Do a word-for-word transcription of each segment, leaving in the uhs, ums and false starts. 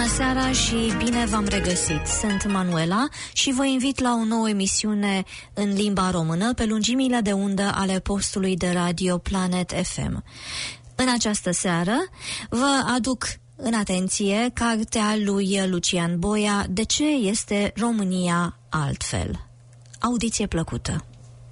seara și bine v-am regăsit. Sunt Manuela și vă invit la o nouă emisiune în limba română pe lungimile de undă ale postului de radio Planet F M. În această seară vă aduc în atenție cartea lui Lucian Boia, De ce este România altfel? Audiție plăcută.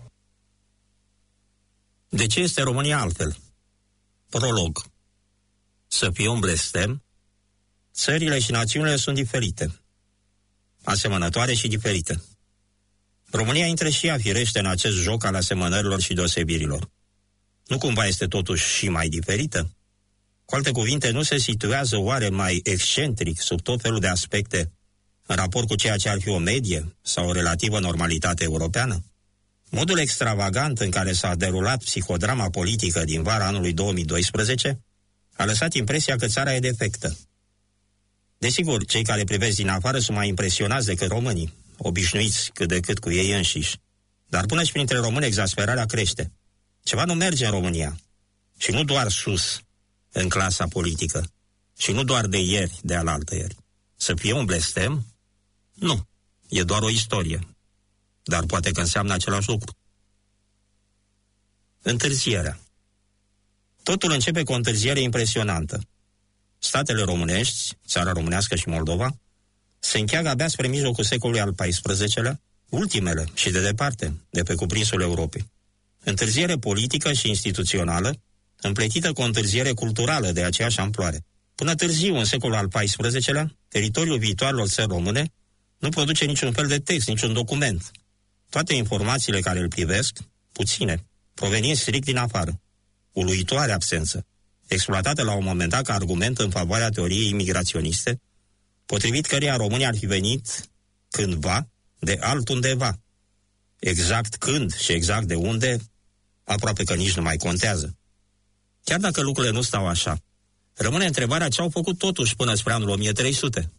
De ce este România altfel? Prolog. Să fie un blestem? Țările și națiunile sunt diferite, asemănătoare și diferite. România intră și ea firește în acest joc al asemănărilor și deosebirilor. Nu cumva este totuși și mai diferită? Cu alte cuvinte, nu se situează oare mai excentric sub tot felul de aspecte în raport cu ceea ce ar fi o medie sau o relativă normalitate europeană? Modul extravagant în care s-a derulat psihodrama politică din vara anului două mii doisprezece a lăsat impresia că țara e defectă. Desigur, cei care privesc din afară sunt mai impresionați decât românii, obișnuiți cât de cât cu ei înșiși. Dar până și printre români exasperarea crește. Ceva nu merge în România. Și nu doar sus, în clasa politică. Și nu doar de ieri, de alaltăieri. Să fie un blestem? Nu. E doar o istorie. Dar poate că înseamnă același lucru. Întârzierea. Totul începe cu o întârziere impresionantă. Statele românești, țara românească și Moldova, se încheagă abia spre mijlocul secolului al paisprezecelea, ultimele și de departe, de pe cuprinsul Europei. Întârziere politică și instituțională, împletită cu o întârziere culturală de aceeași amploare. Până târziu, în secolul al paisprezecelea, teritoriul viitoarelor țări române nu produce niciun fel de text, niciun document. Toate informațiile care îl privesc, puține, provenind strict din afară. Uluitoare absență, exploatată la un moment dat ca argument în favoarea teoriei imigraționiste, potrivit căreia România ar fi venit cândva de altundeva. Exact când și exact de unde, aproape că nici nu mai contează. Chiar dacă lucrurile nu stau așa, rămâne întrebarea ce au făcut totuși până spre anul o mie trei sute.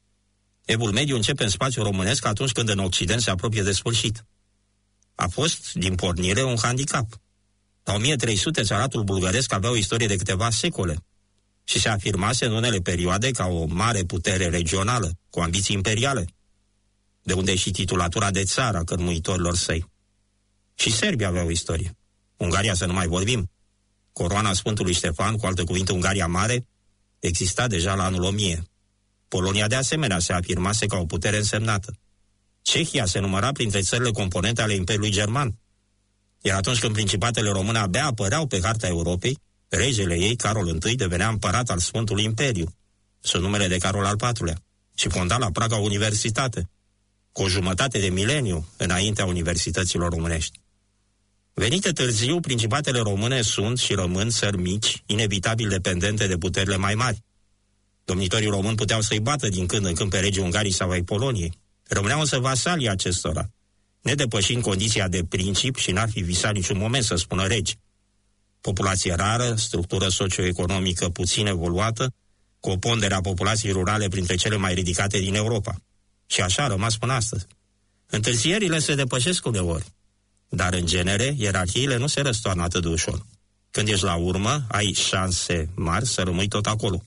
Evul mediu începe în spațiul românesc atunci când în Occident se apropie de sfârșit. A fost, din pornire, un handicap. La o mie trei sute, țaratul bulgăresc avea o istorie de câteva secole și se afirmase în unele perioade ca o mare putere regională, cu ambiții imperiale, de unde și titulatura de țară a cărmuitorilor săi. Și Serbia avea o istorie. Ungaria să nu mai vorbim. Coroana Sfântului Ștefan, cu alte cuvinte Ungaria Mare, exista deja la anul o mie. Polonia de asemenea se afirmase ca o putere însemnată. Cehia se număra printre țările componente ale Imperiului German. Iar atunci când principatele române abia apăreau pe harta Europei, regele ei, Carol întâi, devenea împărat al Sfântului Imperiu, sub numele de Carol al patrulea, și fonda la Praga o universitate, cu o jumătate de mileniu înaintea universităților românești. Venite târziu, principatele române sunt și rămân țări mici, inevitabil dependente de puterile mai mari. Domnitorii români puteau să-i bată din când în când pe regii Ungarii sau ai Poloniei. Rămâneau însă vasalii acestora, nedepășind condiția de princip și n-ar fi visat niciun moment să spună regi. Populație rară, structură socioeconomică puțin evoluată, cu o pondere a populației rurale printre cele mai ridicate din Europa. Și așa a rămas până astăzi. Întârzierile se depășesc uneori, dar în genere, ierarhiile nu se răstoarnă atât de ușor. Când ești la urmă, ai șanse mari să rămâi tot acolo.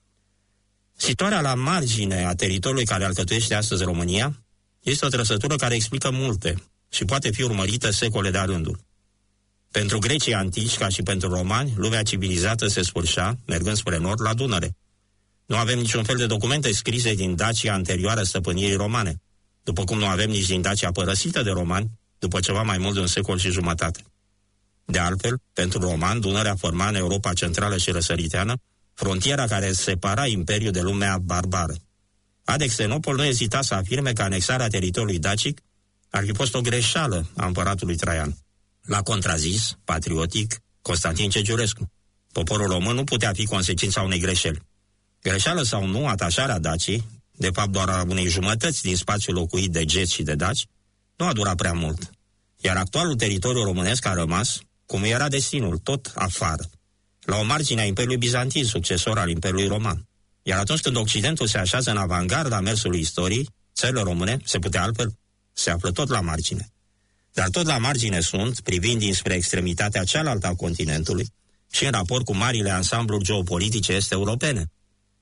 Situarea la margine a teritoriului care alcătuiește astăzi România este o trăsătură care explică multe și poate fi urmărită secole de-a rândul. Pentru grecii antici, ca și pentru romani, lumea civilizată se sfârșea, mergând spre nord, la Dunăre. Nu avem niciun fel de documente scrise din Dacia anterioară stăpânirii romane, după cum nu avem nici din Dacia părăsită de romani, după ceva mai mult de un secol și jumătate. De altfel, pentru roman, Dunărea forma în Europa centrală și răsăriteană frontiera care separa imperiul de lumea barbară. Adexenopol nu ezita să afirme că anexarea teritoriului dacic ar fi fost o greșeală a împăratului Traian. L-a contrazis, patriotic, Constantin Cegiurescu. Poporul român nu putea fi consecința unei greșeli. Greșeală sau nu, atașarea Daciei, de fapt doar a unei jumătăți din spațiul locuit de geți și de daci, nu a durat prea mult. Iar actualul teritoriu românesc a rămas, cum era destinul, tot afară, la o margine a Imperiului Bizantin, succesor al Imperiului Roman. Iar atunci când Occidentul se așează în avangarda mersului istoriei, țările române, se putea altfel, se află tot la margine. Dar tot la margine sunt, privind dinspre extremitatea cealaltă a continentului și în raport cu marile ansambluri geopolitice est-europene.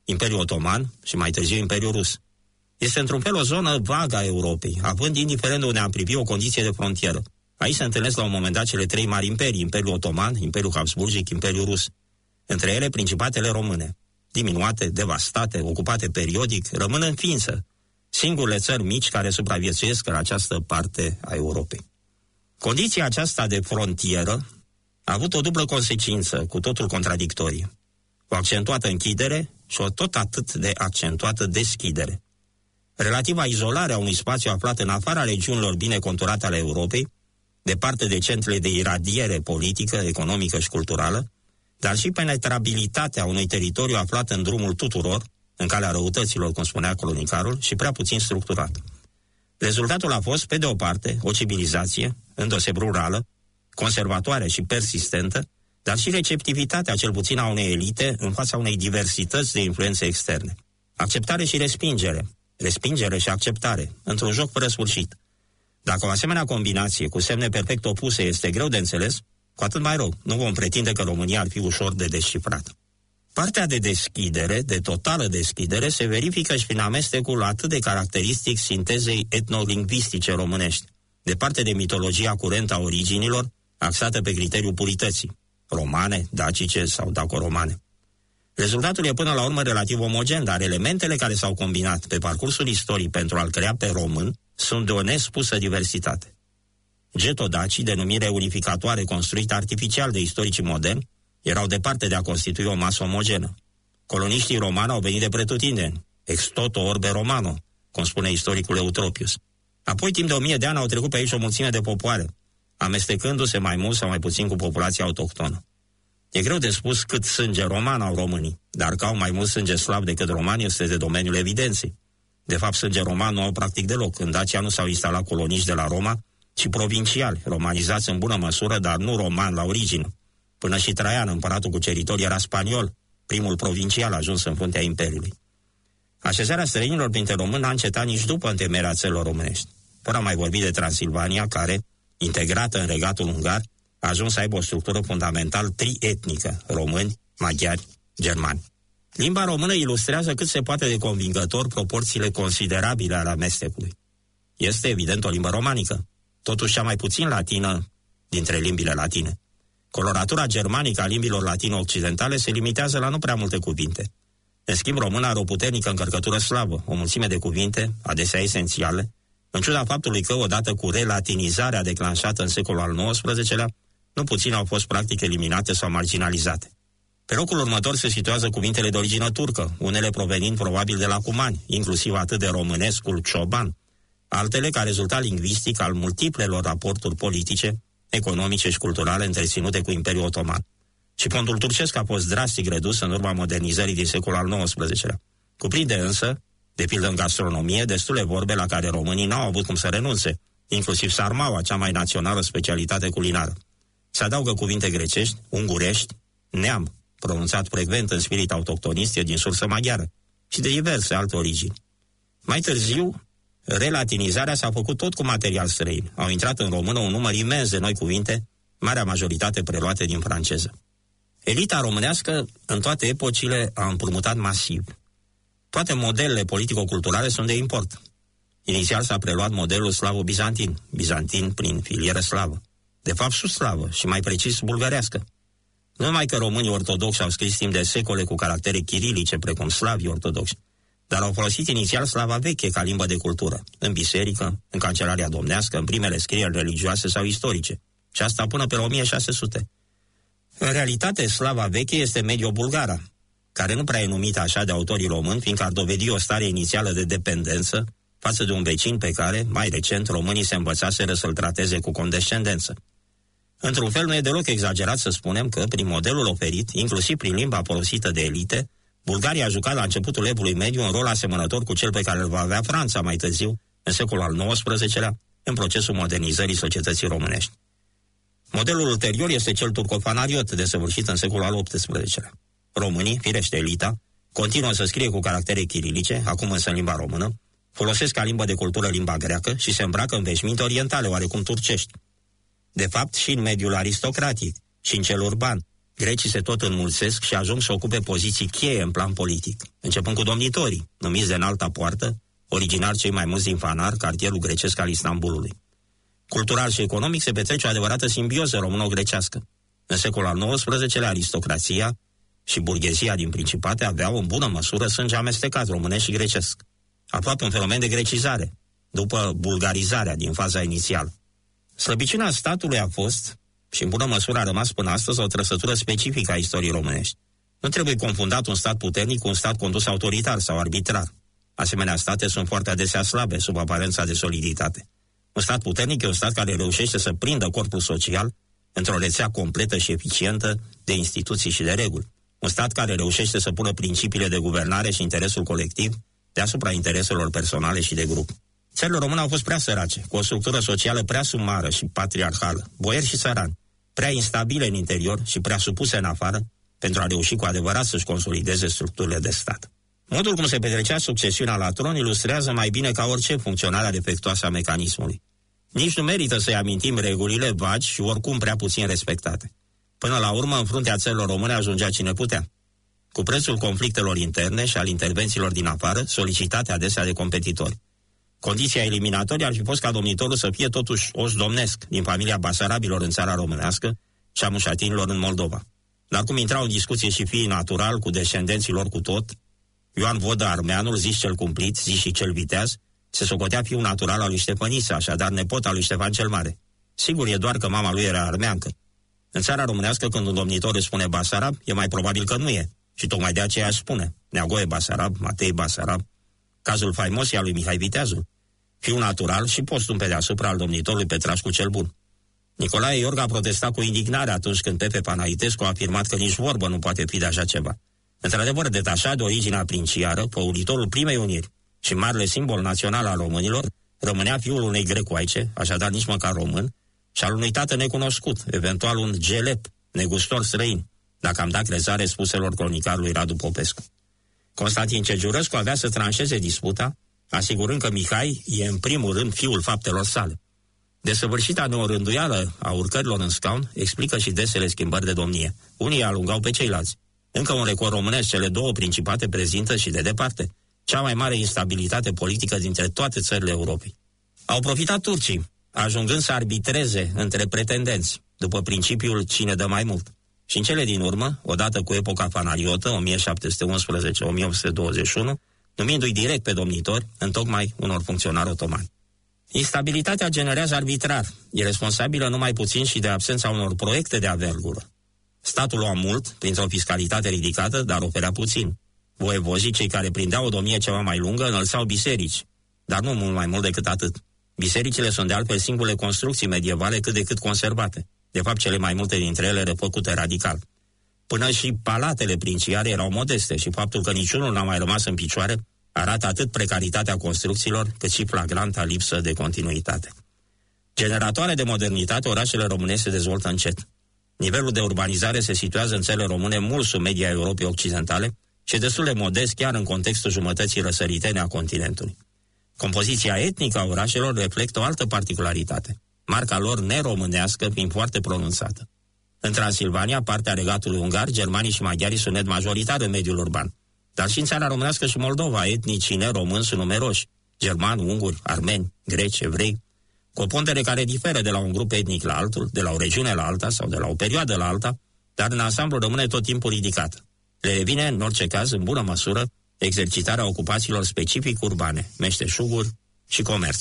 Imperiul Otoman și mai târziu Imperiul Rus. Este într-un fel o zonă vagă a Europei, având, indiferent de unde am privit, o condiție de frontieră. Aici se întâlnesc la un moment dat cele trei mari imperii, Imperiul Otoman, Imperiul Habsburgic, Imperiul Rus. Între ele principatele române, diminuate, devastate, ocupate periodic, rămân în ființă, singurele țări mici care supraviețuiesc în această parte a Europei. Condiția aceasta de frontieră a avut o dublă consecință, cu totul contradictorie. O accentuată închidere și o tot atât de accentuată deschidere. Relativa izolare a unui spațiu aflat în afara regiunilor bine conturate ale Europei, departe de centrele de iradiere politică, economică și culturală, dar și penetrabilitatea unui teritoriu aflat în drumul tuturor, în calea răutăților, cum spunea colonicarul, și prea puțin structurat. Rezultatul a fost, pe de o parte, o civilizație, îndoseb rurală, conservatoare și persistentă, dar și receptivitatea, cel puțin a unei elite, în fața unei diversități de influențe externe. Acceptare și respingere, respingere și acceptare, într-un joc fără sfârșit. Dacă o asemenea combinație cu semne perfect opuse este greu de înțeles, cu atât mai rău, nu vom pretinde că România ar fi ușor de descifrat. Partea de deschidere, de totală deschidere, se verifică și prin amestecul atât de caracteristic sintezei etnolingvistice românești, departe de mitologia curentă a originilor, axată pe criteriul purității, romane, dacice sau daco-romane. Rezultatul e până la urmă relativ omogen, dar elementele care s-au combinat pe parcursul istoriei pentru a-l crea pe român sunt de o nespusă diversitate. Getodacii, denumire unificatoare construită artificial de istoricii moderni, erau departe de a constitui o masă omogenă. Coloniștii romani au venit de pretutindeni, ex toto orbe romano, cum spune istoricul Eutropius. Apoi, timp de o mie de ani, au trecut pe aici o mulțime de popoare, amestecându-se mai mult sau mai puțin cu populația autohtonă. E greu de spus cât sânge roman au românii, dar că au mai mult sânge slav decât romani este de domeniul evidenței. De fapt, sânge roman nu au practic deloc. În Dacia nu s-au instalat coloniști de la Roma, ci provinciali, romanizați în bună măsură, dar nu roman la origine. Până și Traian, împăratul cuceritor, era spaniol, primul provincial ajuns în fruntea Imperiului. Așezarea străinilor printre români n-a încetat nici după întemeierea țărilor românești. Fără a mai vorbi de Transilvania, care, integrată în regatul ungar, a ajuns să aibă o structură fundamental trietnică, români, maghiari, germani. Limba română ilustrează cât se poate de convingător proporțiile considerabile ale amestecului. Este evident o limbă romanică, totuși cea mai puțin latină dintre limbile latine. Coloratura germanică a limbilor latino-occidentale se limitează la nu prea multe cuvinte. În schimb, româna are o puternică încărcătură slavă, o mulțime de cuvinte, adesea esențiale, în ciuda faptului că, odată cu relatinizarea declanșată în secolul al nouăsprezecelea, nu puține au fost practic eliminate sau marginalizate. Pe locul următor se situează cuvintele de origine turcă, unele provenind probabil de la cumani, inclusiv atât de românescul cioban, altele ca rezultat lingvistic al multiplelor raporturi politice, economice și culturale întreținute cu Imperiul Otoman. Și pontul turcesc a fost drastic redus în urma modernizării din secolul al nouăsprezecelea. Cuprinde însă, de pildă în gastronomie, destule vorbe la care românii n-au avut cum să renunțe, inclusiv sarmaua, cea mai națională specialitate culinară. Se adaugă cuvinte grecești, ungurești, neam, pronunțat frecvent în spirit autohtonist, din sursă maghiară, și de diverse alte origini. Mai târziu, relatinizarea s-a făcut tot cu material străin. Au intrat în română un număr imens de noi cuvinte, marea majoritate preluate din franceză. Elita românească, în toate epocile, a împrumutat masiv. Toate modelele politico-culturale sunt de import. Inițial s-a preluat modelul slavo-bizantin, bizantin prin filieră slavă. De fapt, sud-slavă și mai precis bulgărească. Nu numai că românii ortodoxi au scris timp de secole cu caractere chirilice, precum slavii ortodoxi, dar au folosit inițial slava veche ca limbă de cultură, în biserică, în cancelaria domnească, în primele scrieri religioase sau istorice, și asta până pe la o mie șase sute. În realitate, slava veche este medio-bulgara, care nu prea e numită așa de autorii români, fiindcă ar dovedi o stare inițială de dependență față de un vecin pe care, mai recent, românii se învățaseră să-l trateze cu condescendență. Într-un fel, nu e deloc exagerat să spunem că, prin modelul oferit, inclusiv prin limba folosită de elite, Bulgaria a jucat la începutul evului mediu un rol asemănător cu cel pe care îl va avea Franța mai târziu, în secolul al nouăsprezecelea, în procesul modernizării societății românești. Modelul ulterior este cel turcofanariot, desăvârșit în secolul al optsprezecelea. Românii, firește elita, continuă să scrie cu caractere chirilice, acum însă în limba română, folosesc ca limbă de cultură limba greacă și se îmbracă în veșminte orientale, oarecum turcești. De fapt, și în mediul aristocratic, și în cel urban, Grecii se tot înmulțesc și ajung să ocupe poziții cheie în plan politic, începând cu domnitorii, numiți de înalta poartă, originar cei mai mulți din Fanar, cartierul grecesc al Istanbulului. Cultural și economic se petrece o adevărată simbioză româno-grecească. În secolul al nouăsprezecelea, aristocrația și burghezia din Principate aveau în bună măsură sânge amestecat românesc și grecesc, aproape un fenomen de grecizare, după bulgarizarea din faza inițială. Slăbiciunea statului a fost, și în bună măsură a rămas până astăzi, o trăsătură specifică a istoriei românești. Nu trebuie confundat un stat puternic cu un stat condus autoritar sau arbitrar. Asemenea state sunt foarte adesea slabe sub aparența de soliditate. Un stat puternic e un stat care reușește să prindă corpul social într-o rețea completă și eficientă de instituții și de reguli. Un stat care reușește să pună principiile de guvernare și interesul colectiv deasupra intereselor personale și de grup. Țările române au fost prea sărace, cu o structură socială prea sumară și patriarhală, boieri și țărani, prea instabile în interior și prea supuse în afară, pentru a reuși cu adevărat să-și consolideze structurile de stat. Modul cum se petrecea succesiunea la tron ilustrează mai bine ca orice funcționarea defectuoasă a mecanismului. Nici nu merită să-i amintim regulile vagi și oricum prea puțin respectate. Până la urmă, în fruntea țărilor române ajungea cine putea. Cu prețul conflictelor interne și al intervențiilor din afară, solicitate adesea de competitori. Condiția eliminatorie ar fi fost ca domnitorul să fie totuși os domnesc din familia basarabilor în țara românească și a mușatinilor în Moldova. Dar cum intrau în discuție și fiii natural cu descendenții lor cu tot, Ioan Vodă Armeanul, zis cel cumplit, zis și cel viteaz, se socotea fiul natural al lui Ștefăniță, așadar nepot al lui Ștefan cel Mare. Sigur, e doar că mama lui era armeancă. În țara românească, când un domnitor își spune Basarab, e mai probabil că nu e. Și tocmai de aceea își spune Neagoe Basarab, Matei Basarab. Cazul faimos e al lui Mihai Viteazul, fiul natural și postum pe deasupra al domnitorului Petrașcu cel Bun. Nicolae Iorga a protestat cu indignare atunci când Pepe Panaitescu a afirmat că nici vorbă nu poate fi de așa ceva. Într-adevăr, detașat de originea princiară, păuritorul primei uniri și marele simbol național al românilor, rămânea fiul unei grecoaice, așadar nici măcar român, și al unui tată necunoscut, eventual un gelep, negustor străin, dacă am dat crezare spuselor cronicarului Radu Popescu. Constantin Cegiurescu avea să tranșeze disputa, asigurând că Mihai e în primul rând fiul faptelor sale. Desăvârșita neorânduială a urcărilor în scaun explică și desele schimbări de domnie. Unii alungau pe ceilalți. Încă un record românesc, cele două principate prezintă și de departe cea mai mare instabilitate politică dintre toate țările Europei. Au profitat turcii, ajungând să arbitreze între pretendenți, după principiul cine dă mai mult. Și în cele din urmă, odată cu epoca fanariotă, o mie șapte sute unsprezece - o mie opt sute douăzeci și unu, numindu-i direct pe domnitori, întocmai unor funcționari otomani. Instabilitatea generează arbitrar, e responsabilă numai puțin și de absența unor proiecte de avergură. Statul lua mult, printr-o fiscalitate ridicată, dar oferea puțin. Voievozii, cei care prindeau o domnie ceva mai lungă, înălțau biserici, dar nu mult mai mult decât atât. Bisericile sunt de altfel singurele construcții medievale cât de cât conservate, de fapt cele mai multe dintre ele refăcute radical. Până și palatele princiare erau modeste și faptul că niciunul n-a mai rămas în picioare arată atât precaritatea construcțiilor, cât și flagranta lipsă de continuitate. Generatoare de modernitate, orașele românești se dezvoltă încet. Nivelul de urbanizare se situează în țările române mult sub media Europei Occidentale și destul de modest chiar în contextul jumătății răsăritene a continentului. Compoziția etnică a orașelor reflectă o altă particularitate, marca lor neromânească fiind foarte pronunțată. În Transilvania, partea regatului ungar, germanii și maghiarii sunt net majoritari în mediul urban, dar și în țara românească și Moldova, etnicii neromâni sunt numeroși, germani, unguri, armeni, greci, evrei, cu o pondere care diferă de la un grup etnic la altul, de la o regiune la alta sau de la o perioadă la alta, dar în ansamblu rămâne tot timpul ridicată. Le revine, în orice caz, în bună măsură, exercitarea ocupațiilor specific urbane, meșteșuguri și comerț.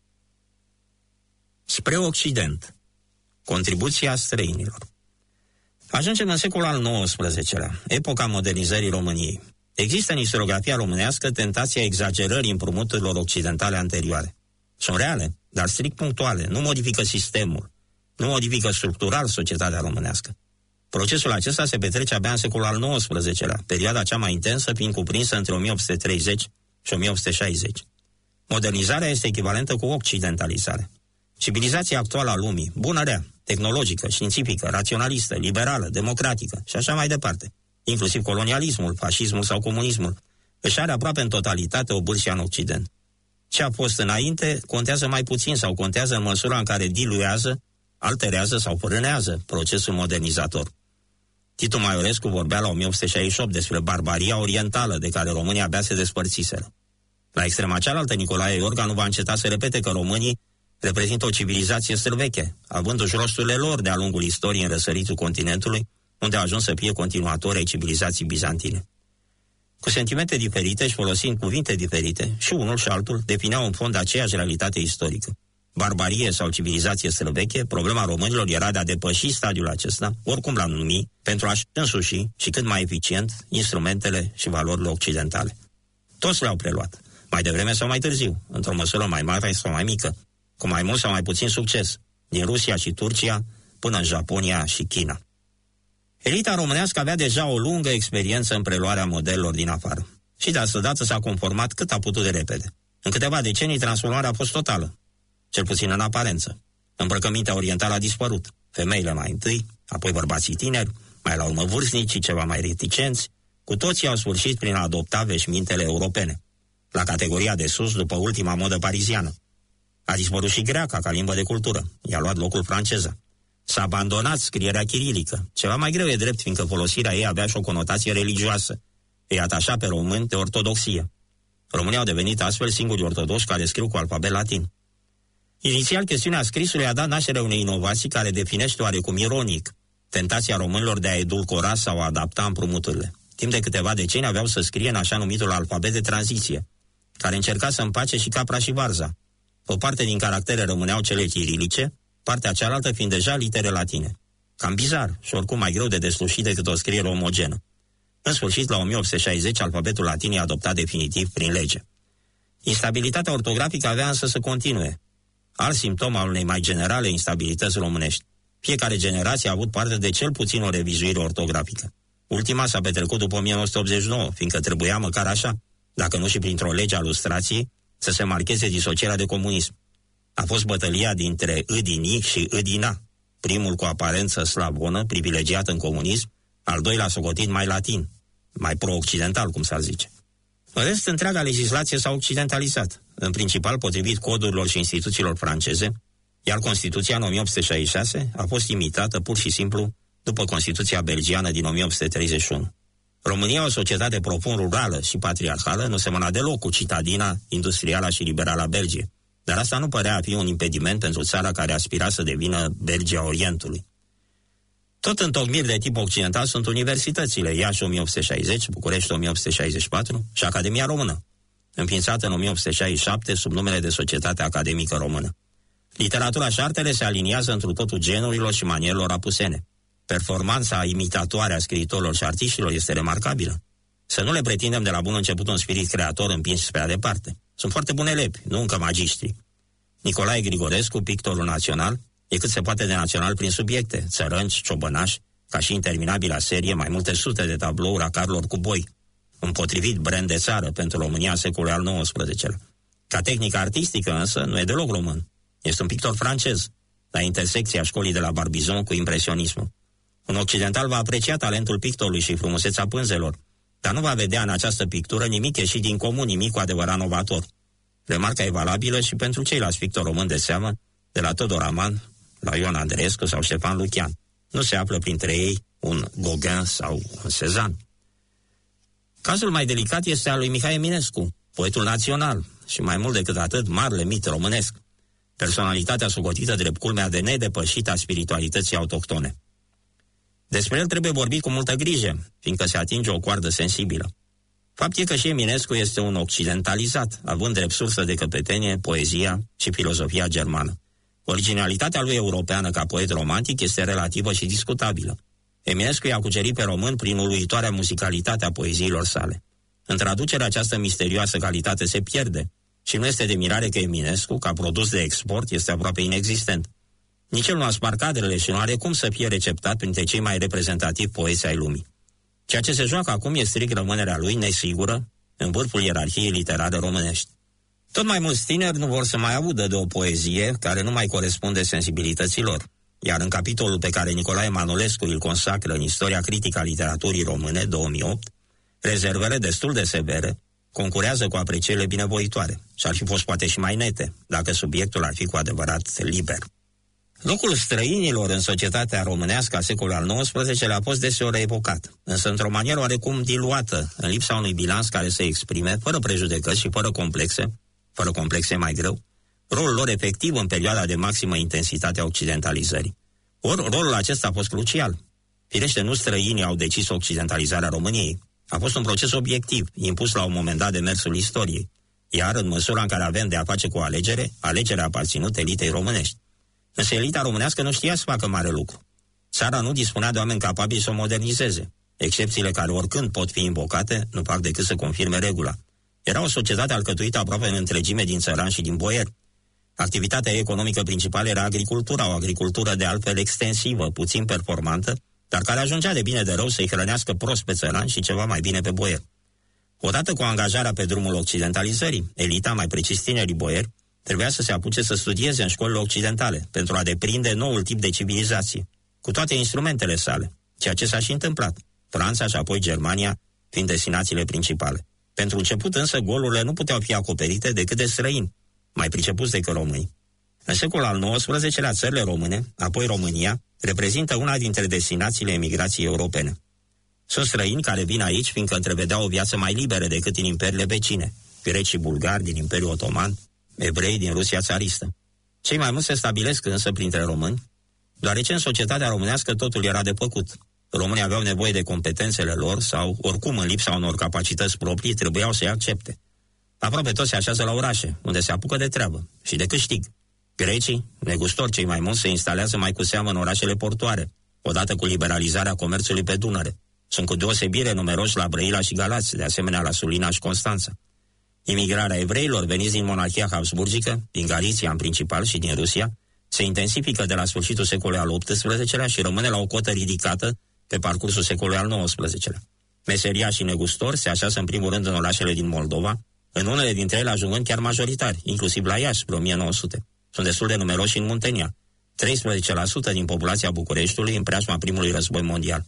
Spre Occident. Contribuția străinilor. Ajungem în secolul al nouăsprezecelea, epoca modernizării României. Există în istoriografia românească tentația exagerării împrumuturilor occidentale anterioare. Sunt reale, dar strict punctuale, nu modifică sistemul, nu modifică structural societatea românească. Procesul acesta se petrece abia în secolul al nouăsprezecelea, perioada cea mai intensă fiind cuprinsă între o mie opt sute treizeci și o mie opt sute șaizeci. Modernizarea este echivalentă cu occidentalizarea. Civilizația actuală a lumii, bună rea, tehnologică, științifică, raționalistă, liberală, democratică și așa mai departe, inclusiv colonialismul, fascismul sau comunismul, își are aproape în totalitate o bârșie în Occident. Ce a fost înainte contează mai puțin sau contează în măsura în care diluează, alterează sau frânează procesul modernizator. Titu Maiorescu vorbea la o mie opt sute șaizeci și opt despre barbaria orientală de care România abia se despărțiseră. La extrema cealaltă, Nicolae Iorga nu va înceta să repete că românii reprezintă o civilizație străveche, avându-și rosturile lor de-a lungul istoriei în răsăritul continentului, unde a ajuns să fie continuatori ai civilizației bizantine. Cu sentimente diferite și folosind cuvinte diferite, și unul și altul defineau în fond aceeași realitate istorică. Barbarie sau civilizație străveche, problema românilor era de a depăși stadiul acesta, oricum l-am numit, pentru a-și însuși și cât mai eficient instrumentele și valorile occidentale. Toți le-au preluat, mai devreme sau mai târziu, într-o măsură mai mare sau mai mică, cu mai mult sau mai puțin succes, din Rusia și Turcia până în Japonia și China. Elita românească avea deja o lungă experiență în preluarea modelelor din afară și de asta dată s-a conformat cât a putut de repede. În câteva decenii transformarea a fost totală, cel puțin în aparență. Îmbrăcămintea orientală a dispărut, femeile mai întâi, apoi bărbații tineri, mai la urmă vârstnici și ceva mai reticenți, cu toții au sfârșit prin a adopta veșmintele europene, la categoria de sus după ultima modă pariziană. A dispărut și greaca ca limbă de cultură, i-a luat locul franceza. S-a abandonat scrierea chirilică, ceva mai greu e drept, fiindcă folosirea ei avea și o conotație religioasă. Îi atașa pe români de ortodoxie. Românii au devenit astfel singurii ortodoxi care scriu cu alfabet latin. Inițial, chestiunea scrisului a dat naștere unei inovații care definește oarecum ironic tentația românilor de a edulcora sau a adapta împrumuturile. Timp de câteva decenii aveau să scrie în așa numitul alfabet de tranziție, care încerca să împace și capra și varza. O parte din caractere rămâneau cele chirilice, partea cealaltă fiind deja litere latine. Cam bizar și oricum mai greu de deslușit decât o scriere omogenă. În sfârșit, la o mie opt sute șaizeci, alfabetul latin e adoptat definitiv prin lege. Instabilitatea ortografică avea însă să continue. Alt simptom al unei mai generale instabilități românești. Fiecare generație a avut parte de cel puțin o revizuire ortografică. Ultima s-a petrecut după o mie nouă sute optzeci și nouă, fiindcă trebuia măcar așa, dacă nu și printr-o lege a lustrației, să se marcheze disocierea de comunism. A fost bătălia dintre î din I și î din A, primul cu aparență slavonă, privilegiat în comunism, al doilea socotit mai latin, mai pro-occidental, cum s-ar zice. În rest, întreaga legislație s-a occidentalizat, în principal potrivit codurilor și instituțiilor franceze, iar Constituția în o mie opt sute șaizeci și șase a fost imitată pur și simplu după Constituția belgiană din o mie opt sute treizeci și unu. România, o societate profund rurală și patriarhală, nu semăna deloc cu citadina industrială și liberală a Belgiei, dar asta nu părea a fi un impediment pentru țara care aspira să devină Belgia Orientului. Tot întocmiri de tip occidental sunt universitățile Iași o mie opt sute șaizeci, București o mie opt sute șaizeci și patru și Academia Română, înființată în o mie opt sute șaizeci și șapte sub numele de Societate Academică Română. Literatura și artele se aliniază întru totul genurilor și manierelor apusene. Performanța imitatoare a scriitorilor și artiștilor este remarcabilă. Să nu le pretindem de la bun început un spirit creator împins prea departe. Sunt foarte buni elevi, nu încă magiștri. Nicolae Grigorescu, pictorul național, e cât se poate de național prin subiecte, țărănci, ciobănași, ca și interminabila serie mai multe sute de tablouri a Carlor cu boi, un potrivit brand de țară pentru România secolului al nouăsprezecelea. Ca tehnică artistică însă nu e deloc român. Este un pictor francez, la intersecția școlii de la Barbizon cu impresionismul. Un occidental va aprecia talentul pictorului și frumusețea pânzelor, dar nu va vedea în această pictură nimic ieșit din comun, nimic cu adevărat novator. Remarca e valabilă și pentru ceilalți pictori români de seamă, de la Todor Aman, la Ion Andreescu sau Ștefan Lucian. Nu se află printre ei un Gauguin sau un Cezanne. Cazul mai delicat este al lui Mihai Eminescu, poetul național și mai mult decât atât, marele mit românesc. Personalitatea socotită drept culmea de nedepășită a spiritualității autohtone. Despre el trebuie vorbit cu multă grijă, fiindcă se atinge o coardă sensibilă. Fapt e că și Eminescu este un occidentalizat, având drept sursă de căpetenie poezia și filozofia germană. Originalitatea lui europeană ca poet romantic este relativă și discutabilă. Eminescu i-a cucerit pe român prin uluitoarea musicalitate a poeziilor sale. În traducere, această misterioasă calitate se pierde și nu este de mirare că Eminescu, ca produs de export, este aproape inexistent. Nici el nu a spart cadrele și nu are cum să fie receptat printre cei mai reprezentativi poeți ai lumii. Ceea ce se joacă acum e strict rămânerea lui nesigură în vârful ierarhiei literare românești. Tot mai mulți tineri nu vor să mai audă de o poezie care nu mai corespunde sensibilității lor, iar în capitolul pe care Nicolae Manolescu îl consacră în Istoria critică a literaturii române două mii opt, rezervele destul de severe concurează cu aprecierile binevoitoare și ar fi fost poate și mai nete, dacă subiectul ar fi cu adevărat liber. Locul străinilor în societatea românească a secolului al nouăsprezecelea a fost deseori evocat, însă într-o manieră oarecum diluată, în lipsa unui bilanț care să exprime, fără prejudecăți și fără complexe, fără complexe mai greu, rolul lor efectiv în perioada de maximă intensitate a occidentalizării. Ori rolul acesta a fost crucial. Firește, nu străinii au decis occidentalizarea României. A fost un proces obiectiv, impus la un moment dat de mersul istoriei. Iar, în măsura în care avem de a face cu o alegere, alegerea a aparținut elitei românești. Însă elita românească nu știa să facă mare lucru. Țara nu dispunea de oameni capabili să o modernizeze. Excepțiile care oricând pot fi invocate nu fac decât să confirme regula. Era o societate alcătuită aproape în întregime din țărani și din boieri. Activitatea economică principală era agricultura, o agricultură de altfel extensivă, puțin performantă, dar care ajungea de bine de rău să-i hrănească prost pe țărani și ceva mai bine pe boieri. Odată cu angajarea pe drumul occidentalizării, elita, mai precis tinerii boieri, trebuia să se apuce să studieze în școlile occidentale, pentru a deprinde noul tip de civilizație, cu toate instrumentele sale, ceea ce s-a și întâmplat, Franța și apoi Germania fiind destinațiile principale. Pentru început însă golurile nu puteau fi acoperite decât de străini, mai pricepuți decât români. În secolul al nouăsprezecelea, țările române, apoi România, reprezintă una dintre destinațiile emigrației europene. Sunt străini care vin aici fiindcă întrevedeau o viață mai liberă decât în imperiile vecine, greci și bulgari din Imperiul Otoman, evrei din Rusia țaristă. Cei mai mulți se stabilesc însă printre români, deoarece în societatea românească totul era de făcut. Românii aveau nevoie de competențele lor sau, oricum, în lipsa unor capacități proprii, trebuiau să-i accepte. Aproape toți se așează la orașe, unde se apucă de treabă și de câștig. Grecii, negustori cei mai mulți, se instalează mai cu seamă în orașele portoare, odată cu liberalizarea comerțului pe Dunăre. Sunt cu deosebire numeroși la Brăila și Galați, de asemenea la Sulina și Constanța. Imigrarea evreilor veniți din monarhia habsburgică, din Galiția în principal și din Rusia, se intensifică de la sfârșitul secolului al optsprezecelea și rămâne la o cotă ridicată pe parcursul secolului al nouăsprezecelea. Meseria și negustori se așează în primul rând în orașele din Moldova, în unele dintre ele ajungând chiar majoritari, inclusiv la Iași, spre o mie nouă sute. Sunt destul de numeroși în Muntenia, treisprezece la sută din populația Bucureștiului în preajma primului război mondial.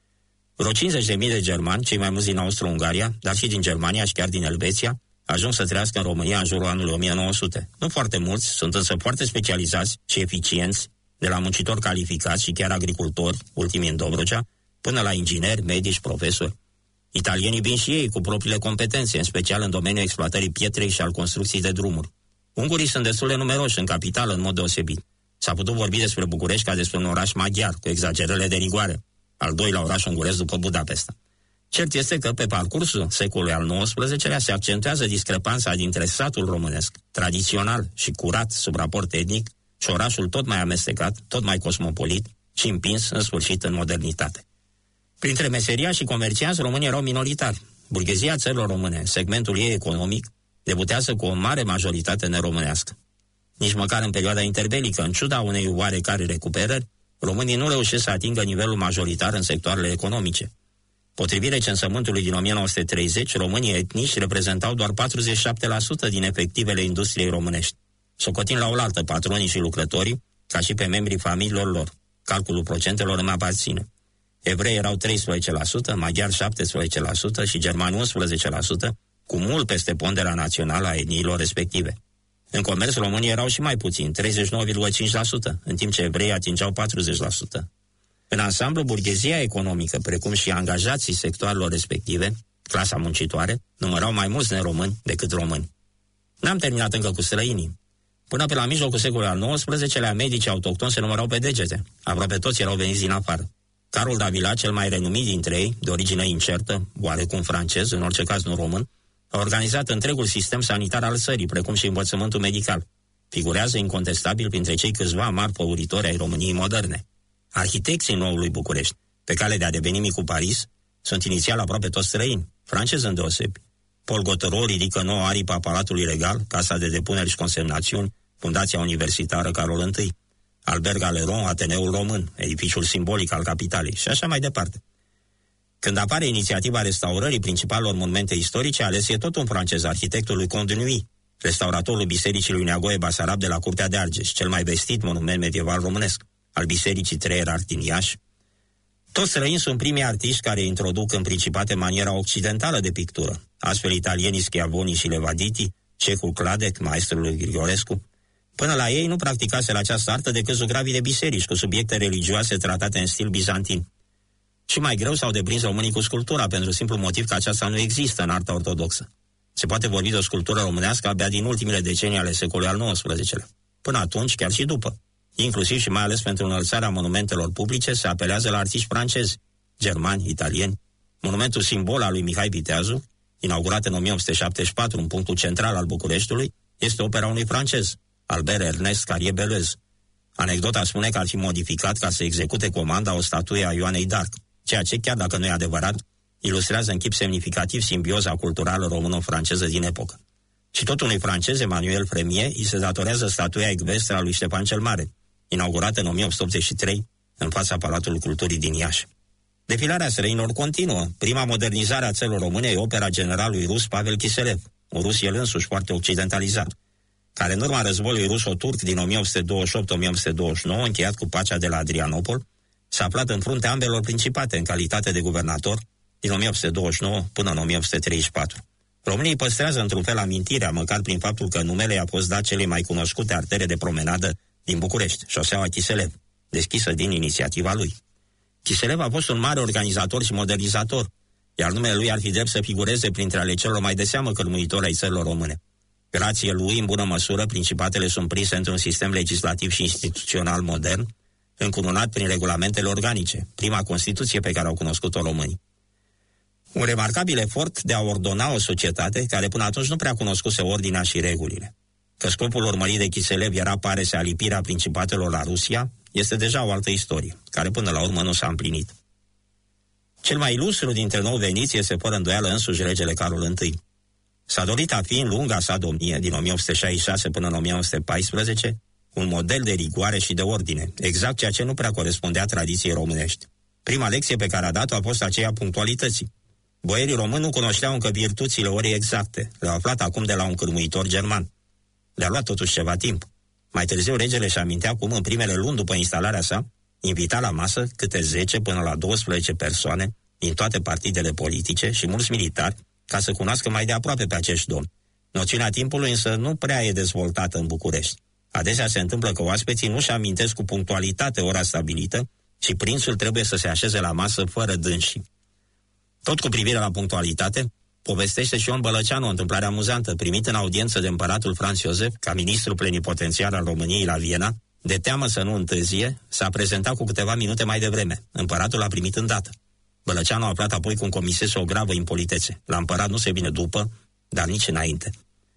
Vreo cincizeci de mii de germani, cei mai mulți din Austro-Ungaria, dar și din Germania și chiar din Elveția, ajung să trăiască în România în jurul anului o mie nouă sute. Nu foarte mulți, sunt însă foarte specializați și eficienți, de la muncitori calificați și chiar agricultori, ultimii în Dobrogea, până la ingineri, medici, profesori. Italienii vin și ei cu propriile competențe, în special în domeniul exploatării pietrei și al construcției de drumuri. Ungurii sunt destul de numeroși în capitală în mod deosebit. S-a putut vorbi despre București ca despre un oraș maghiar, cu exagerările de rigoare, al doilea oraș unguresc după Budapesta. Cert este că pe parcursul secolului al nouăsprezecelea se accentuează discrepanța dintre satul românesc, tradițional și curat sub raport etnic, și orașul tot mai amestecat, tot mai cosmopolit și împins în sfârșit în modernitate. Printre meseria și comercianți, românii erau minoritari. Burghezia țărilor române, segmentul ei economic, debutează cu o mare majoritate neromânească. Nici măcar în perioada interbelică, în ciuda unei oarecare recuperări, românii nu reușesc să atingă nivelul majoritar în sectoarele economice. Potrivit recensământului din o mie nouă sute treizeci, românii etnici reprezentau doar patruzeci și șapte la sută din efectivele industriei românești, socotind la oaltă patronii și lucrătorii, ca și pe membrii familiilor lor. Calculul procentelor îmi aparține. Evrei erau treisprezece la sută, maghiari șaptesprezece la sută și germani unsprezece la sută, cu mult peste ponderea națională a etniilor respective. În comerț, românii erau și mai puțini, treizeci și nouă virgulă cinci la sută, în timp ce evreii atingeau patruzeci la sută. În ansamblu, burghezia economică, precum și angajații sectoarelor respective, clasa muncitoare, numărau mai mulți neromâni decât români. N-am terminat încă cu străinii. Până pe la mijlocul secolului al nouăsprezecelea, medicii autohtoni se numărau pe degete. Aproape toți erau veniți din afară. Carol Davila, cel mai renumit dintre ei, de origine incertă, oarecum francez, în orice caz nu român, a organizat întregul sistem sanitar al țării, precum și învățământul medical. Figurează incontestabil printre cei câțiva mari făuritori ai României moderne. Arhitecții noului București, pe cale de a deveni micul Paris, sunt inițial aproape toți străini, francezi îndeosebi. Paul Gauthieron ridică noua aripă a Palatului Regal, Casa de Depuneri și Consemnațiuni, Fundația Universitară Carol I, Albert Galeron, Ateneul Român, edificiul simbolic al capitalei și așa mai departe. Când apare inițiativa restaurării principalelor monumente istorice, ales e tot un francez, arhitectul lui Condunui, restauratorul bisericii lui Neagoe Basarab de la Curtea de Argeș, cel mai vestit monument medieval românesc, al bisericii Trei Erarhi din Iași. Toți străini sunt primii artiști care introduc în Principate maniera occidentală de pictură, astfel italienii Schiavoni și Levaditi, cehul Cladec, maestrul lui Grigorescu, Până la ei nu practicase la această artă decât zugravii de biserici cu subiecte religioase tratate în stil bizantin. Și mai greu s-au deprins românii cu sculptura, pentru simplu motiv că aceasta nu există în arta ortodoxă. Se poate vorbi de o sculptură românească abia din ultimele decenii ale secolului al nouăsprezecelea. Până atunci, chiar și după. Inclusiv și mai ales pentru înălțarea monumentelor publice, se apelează la artiști francezi, germani, italieni. Monumentul simbol al lui Mihai Viteazu, inaugurat în o mie opt sute șaptezeci și patru în punctul central al Bucureștiului, este opera unui francez, Albert Ernest Carrier-Belleuse. Anecdota spune că ar fi modificat ca să execute comanda o statuie a Ioanei d'Arc, ceea ce, chiar dacă nu e adevărat, ilustrează în chip semnificativ simbioza culturală româno-franceză din epocă. Și tot unui francez, Emmanuel Fremier, îi se datorează statuia ecvestră a lui Ștefan cel Mare, inaugurată în o mie opt sute optzeci și trei în fața Palatului Culturii din Iași. Defilarea străinilor continuă. Prima modernizare a țărilor române e opera generalului rus Pavel Kiselev, un rus el însuși foarte occidentalizat, care în urma războiului ruso-turc din o mie opt sute douăzeci și opt - o mie opt sute douăzeci și nouă, încheiat cu pacea de la Adrianopol, s-a aflat în fruntea ambelor principate în calitate de guvernator din o mie opt sute douăzeci și nouă până în o mie opt sute treizeci și patru. Românii păstrează într-un fel amintirea, măcar prin faptul că numele i-a fost dat celei mai cunoscute artere de promenadă din București, șoseaua Kiselev, deschisă din inițiativa lui. Kiselev a fost un mare organizator și modernizator, iar numele lui ar fi drept să figureze printre ale celor mai de seamă cărmuitori ai țărilor române. Grație lui, în bună măsură, principatele sunt prinse într-un sistem legislativ și instituțional modern, încununat prin regulamentele organice, prima Constituție pe care au cunoscut-o românii. Un remarcabil efort de a ordona o societate care până atunci nu prea cunoscuse ordinea și regulile. Că scopul urmărit de Kiselev era, pare să, alipirea principatelor la Rusia, este deja o altă istorie, care până la urmă nu s-a împlinit. Cel mai ilustru dintre nou veniți este fără îndoială însuși regele Carol I. S-a dorit a fi în lunga sa domnie, din o mie opt sute șaizeci și șase până în o mie opt sute paisprezece, un model de rigoare și de ordine, exact ceea ce nu prea corespundea tradiției românești. Prima lecție pe care a dat-o a fost aceea punctualității. Boierii români nu cunoșteau încă virtuțile orei exacte, le-au aflat acum de la un cârmuitor german. Le-a luat totuși ceva timp. Mai târziu regele și amintea cum în primele luni după instalarea sa, invita la masă câte zece până la douăsprezece persoane din toate partidele politice și mulți militari, ca să cunoască mai de aproape pe acești domni. Noțiunea timpului însă nu prea e dezvoltată în București. Adesea se întâmplă că oaspeții nu-și amintesc cu punctualitate ora stabilită și prințul trebuie să se așeze la masă fără dânsii. Tot cu privire la punctualitate, povestește și Ion Bălăceanu o întâmplare amuzantă, primit în audiență de împăratul Franz Iosef, ca ministru plenipotențiar al României la Viena, de teamă să nu întârzie, s-a prezentat cu câteva minute mai devreme. Împăratul a primit îndată. Bălăceanu a aflat apoi cum comisese o gravă impolitețe. La împărat nu se vine după, dar nici înainte.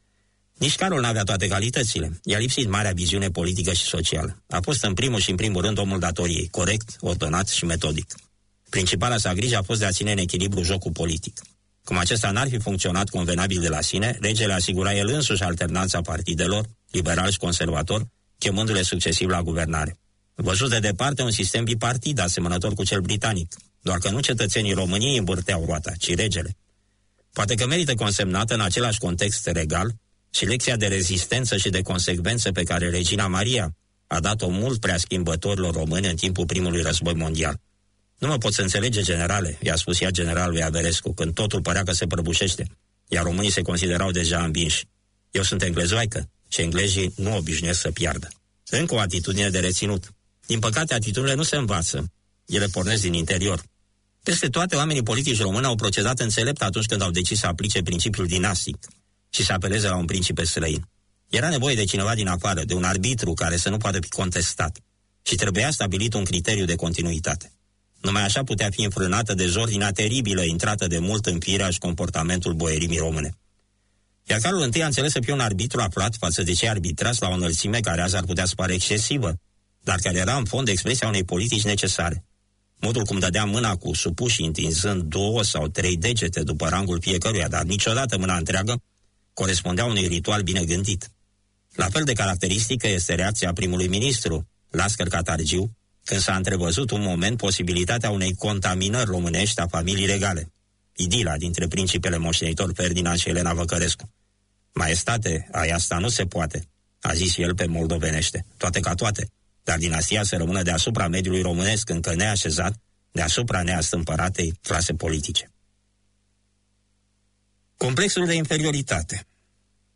Nici Carol n-avea toate calitățile. I-a lipsit marea viziune politică și socială. A fost în primul și în primul rând omul datoriei, corect, ordonat și metodic. Principala sa grijă a fost de a ține în echilibru jocul politic. Cum acesta n-ar fi funcționat convenabil de la sine, regele asigura el însuși alternanța partidelor, liberal și conservator, chemându-le succesiv la guvernare. Văzut de departe un sistem bipartid asemănător cu cel britanic, doar că nu cetățenii României îmbârteau roata, ci regele. Poate că merită consemnată în același context regal și lecția de rezistență și de consecvență pe care regina Maria a dat-o mult prea schimbătorilor români în timpul primului război mondial. Nu mă pot să înțelege, generale, i-a spus ea generalului Averescu, când totul părea că se prăbușește, iar românii se considerau deja învinși. Eu sunt englezoaică și englezii nu obișnuiesc să piardă. Încă o atitudine de reținut. Din păcate, atitudinile nu se învață. Ele pornesc din interior. Peste toate, oamenii politici români au procedat înțelept atunci când au decis să aplice principiul dinastic și să apeleze la un principe străin. Era nevoie de cineva din afară, de un arbitru care să nu poată fi contestat și trebuia stabilit un criteriu de continuitate. Numai așa putea fi înfrânată dezordinea teribilă intrată de mult în firea și comportamentul boierimii române. Iar Carol I a înțeles să fie un arbitru aflat față de cei arbitrați la o înălțime care azi ar putea să pare excesivă, dar care era în fond expresia unei politici necesare. Modul cum dădea mâna cu supuși întinzând două sau trei degete după rangul fiecăruia, dar niciodată mâna întreagă, corespundea unui ritual bine gândit. La fel de caracteristică este reacția primului ministru, Lascăr Catargiu, când s-a întrevăzut un moment posibilitatea unei contaminări românești a familiei regale. Idila dintre principele moștenitor Ferdinand și Elena Văcărescu. Maestate, aia asta nu se poate, a zis el pe moldovenește, toate ca toate, dar dinastia să rămână deasupra mediului românesc încă neașezat, deasupra neastâmpăratei clase politice. Complexul de inferioritate.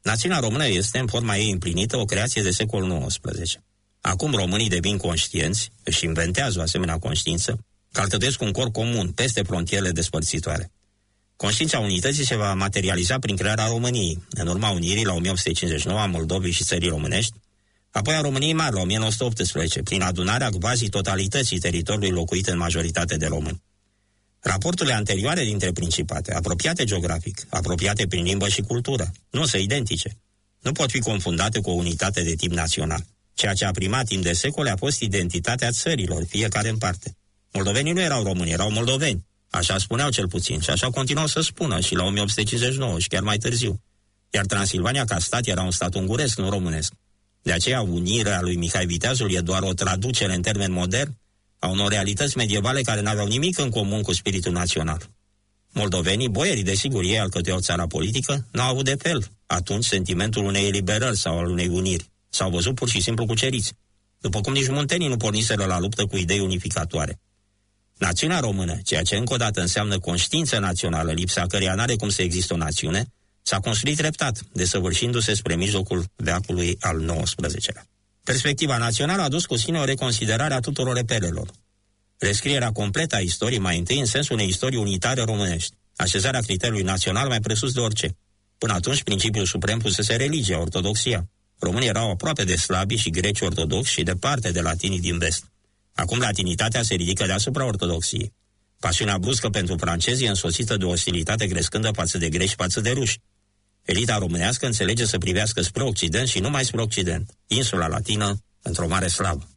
Națiunea română este, în forma ei împlinită, o creație de secolul nouăsprezece. Acum românii devin conștienți, își inventează o asemenea conștiință, că alcătuiesc un corp comun peste frontierele despărțitoare. Conștiința unității se va materializa prin crearea României, în urma unirii la o mie opt sute cincizeci și nouă a Moldovei și țării românești, apoi a României Mari la o mie nouă sute optsprezece, prin adunarea quasi-totalității teritoriului locuit în majoritate de români. Raporturile anterioare dintre principate, apropiate geografic, apropiate prin limbă și cultură, nu sunt identice. Nu pot fi confundate cu o unitate de tip național. Ceea ce a primat timp de secole a fost identitatea țărilor, fiecare în parte. Moldovenii nu erau români, erau moldoveni. Așa spuneau cel puțin și așa continuau să spună și la o mie opt sute cincizeci și nouă și chiar mai târziu. Iar Transilvania ca stat era un stat unguresc, nu românesc. De aceea unirea lui Mihai Viteazul e doar o traducere în termen modern a unor realități medievale care n-aveau nimic în comun cu spiritul național. Moldovenii, boierii, desigur, ei alcătuiau țara politică, n-au avut de fel atunci sentimentul unei eliberări sau al unei uniri. S-au văzut pur și simplu cuceriți, după cum nici muntenii nu porniseră la luptă cu idei unificatoare. Națiunea română, ceea ce încă o dată înseamnă conștiință națională, lipsa căreia n-are cum să existe o națiune, s-a construit treptat, desăvârșindu-se spre mijlocul veacului al nouăsprezecelea. Perspectiva națională a dus cu sine o reconsiderare a tuturor reperelor. Rescrierea completă a istoriei mai întâi în sensul unei istorii unitare românești, așezarea criteriului național mai presus de orice. Până atunci, principiul suprem pusese religia, ortodoxia. Românii erau aproape de slabii și greci ortodoxi și departe de latinii din vest. Acum latinitatea se ridică deasupra ortodoxiei. Pasiunea bruscă pentru francezi e însoțită de o ostilitate crescândă față de greci, față de ruși. Elita românească înțelege să privească spre Occident și numai spre Occident, insula latină, într-o mare slavă.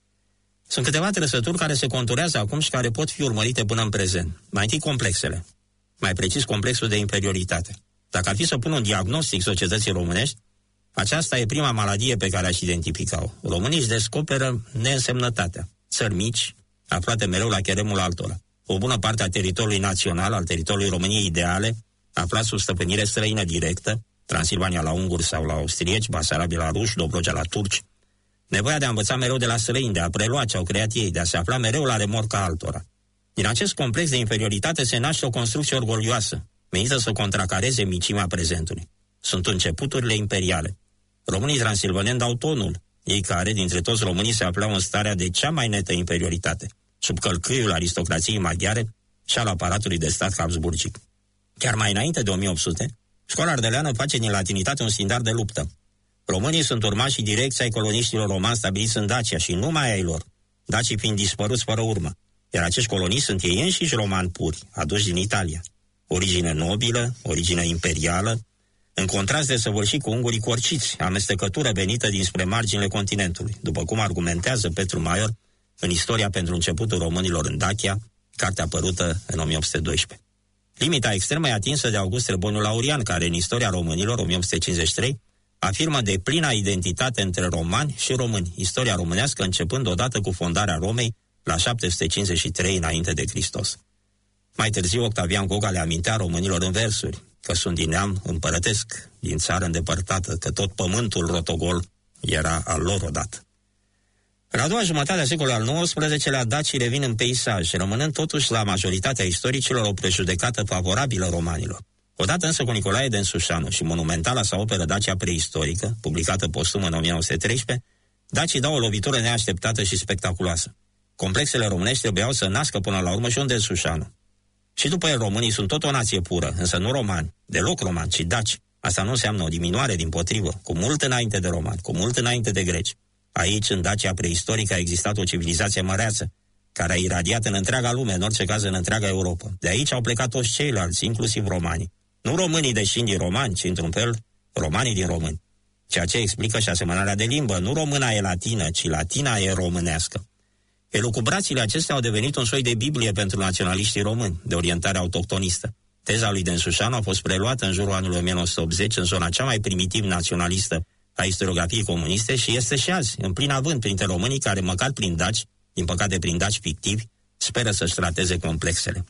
Sunt câteva trăsături care se conturează acum și care pot fi urmărite până în prezent. Mai întâi complexele, mai precis complexul de inferioritate. Dacă ar fi să pun un diagnostic societății românești, aceasta e prima maladie pe care aș identifica-o. Românii își descoperă neînsemnătatea. Țări mici, aflate mereu la cheremul altora. O bună parte a teritoriului național, al teritoriului României ideale, aflat sub stăpânire străină directă, Transilvania la unguri sau la austrieci, Basarabia la ruși, Dobrogea la turci. Nevoia de a învăța mereu de la străini, de a prelua ce au creat ei, de a se afla mereu la remorca altora. Din acest complex de inferioritate se naște o construcție orgolioasă, menită să contracareze micimea prezentului. Sunt începuturile imperiale. Românii transilvaneni dau tonul, ei care, dintre toți românii, se aflau în starea de cea mai netă inferioritate, sub călcâiul aristocrației maghiare și al aparatului de stat habsburgic. Chiar mai înainte de o mie opt sute, școala ardeleană face din latinitate un standard de luptă. Românii sunt urmașii direcți ai coloniștilor romani stabiliți în Dacia și numai ai lor, dacii fiind dispăruți fără urmă, iar acești coloniști sunt ei înșiși romani puri, aduși din Italia. Origine nobilă, origine imperială, în contrast desăvârșit cu ungurii corciți, amestecătură venită dinspre marginile continentului, după cum argumentează Petru Maior în Istoria pentru începutul românilor în Dacia, carte apărută în o mie opt sute doisprezece. Limita extremă e atinsă de August Treboniu Laurian, care în Istoria Românilor, o mie opt sute cincizeci și trei, afirmă de plina identitate între romani și români, istoria românească începând odată cu fondarea Romei la șapte sute cincizeci și trei înainte de Hristos. Mai târziu, Octavian Goga le amintea românilor în versuri că sunt din neam împărătesc, din țară îndepărtată, că tot pământul rotogol era al lor odată. În a doua jumătate a secolului al nouăsprezecelea, dacii revin în peisaj, rămânând totuși la majoritatea istoricilor o prejudecată favorabilă romanilor. Odată însă cu Nicolae Densușanu și monumentala sa operă Dacia preistorică, publicată postum în o mie nouă sute treisprezece, dacii dau o lovitură neașteptată și spectaculoasă. Complexele românești trebuiau să nască până la urmă și un Densușanu. Și după el românii sunt tot o nație pură, însă nu romani, deloc romani, ci daci. Asta nu înseamnă o diminuare, dimpotrivă, cu mult înainte de romani, cu mult înainte de greci. Aici, în Dacia preistorică, a existat o civilizație măreață, care a iradiat în întreaga lume, în orice caz în întreaga Europa. De aici au plecat toți ceilalți, inclusiv romanii. Nu românii deși din romani, ci într-un fel romanii din români. Ceea ce explică și asemănarea de limbă. Nu româna e latină, ci latina e românească. Elucubrațiile acestea au devenit un soi de Biblie pentru naționaliștii români, de orientare autohtonistă. Teza lui Densușanu a fost preluată în jurul anului o mie nouă sute optzeci în zona cea mai primitiv naționalistă a istoriografiei comuniste și este și azi, în plin avânt printre românii care, măcar prin daci, din păcate prin daci fictivi, speră să-și trateze complexele.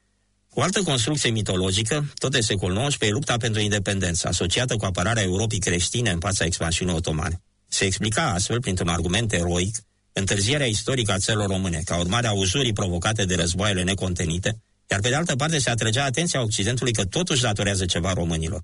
O altă construcție mitologică, tot de secolul nouăsprezece, e lupta pentru independență, asociată cu apărarea Europei creștine în fața expansiunii otomane. Se explica astfel, printr-un argument eroic, întârzierea istorică a țărilor române, ca urmare a uzurii provocate de războaiele necontenite, iar pe de altă parte se atrăgea atenția Occidentului că totuși datorează ceva românilor.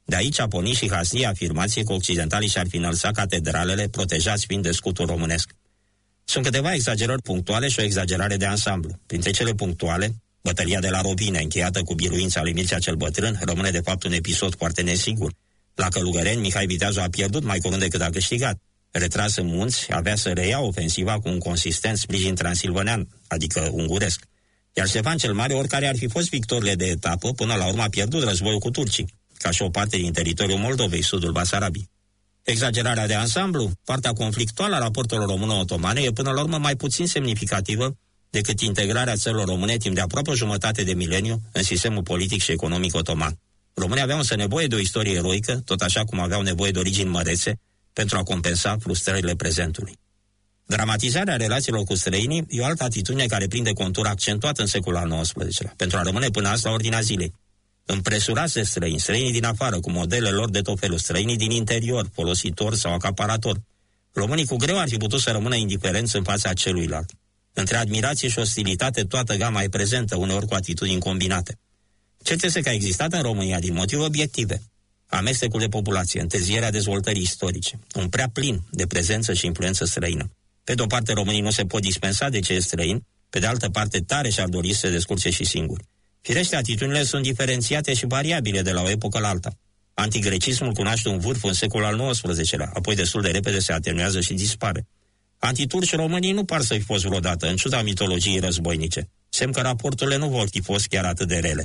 De aici a pornit și haslia afirmație că occidentalii și-ar fi înălțat catedralele, protejați fiind de scutul românesc. Sunt câteva exagerări punctuale și o exagerare de ansamblu. Printre cele punctuale, bătălia de la Robine, încheiată cu biruința lui Mircea cel Bătrân, rămâne de fapt un episod foarte nesigur. La Călugăreni, Mihai Viteazu a pierdut mai curând decât a câștigat. Retras în munți, avea să reia ofensiva cu un consistent sprijin transilvanean, adică unguresc. Iar Ștefan cel Mare, oricare ar fi fost victorile de etapă, până la urmă a pierdut războiul cu turcii, ca și o parte din teritoriul Moldovei, sudul Basarabiei. Exagerarea de ansamblu, partea conflictuală a raportelor româno-otomane e până la urmă mai puțin semnificativă decât integrarea țărilor române timp de aproape o jumătate de mileniu în sistemul politic și economic otoman. Românii aveau însă nevoie de o istorie eroică, tot așa cum aveau nevoie de origini mărețe, pentru a compensa frustrările prezentului. Dramatizarea relațiilor cu străinii e o altă atitudine care prinde contur accentuat în secolul al nouăsprezecelea, pentru a rămâne până azi la ordinea zilei. Împresurați de străini, străinii din afară, cu modele lor de tot felul, străinii din interior, folositori sau acaparatori. Românii cu greu ar fi putut să rămână indiferenți în fața celuilalt. Între admirație și ostilitate, toată gama e prezentă, uneori cu atitudini combinate. Cert este că a existat în România, din motive obiective, amestecul de populație, întârzierea dezvoltării istorice, un prea plin de prezență și influență străină. Pe de o parte, românii nu se pot dispensa de cei străini, pe de altă parte, tare și-ar dori să se descurce și singuri. Firește, atitudinile sunt diferențiate și variabile de la o epocă la alta. Antigrecismul cunoaște un vârf în secolul al nouăsprezecelea, apoi destul de repede se atenuează și dispare. Antiturci românii nu par să fi fost vreodată, în ciuda mitologiei războinice. Semn că raporturile nu vor fi fost chiar atât de rele.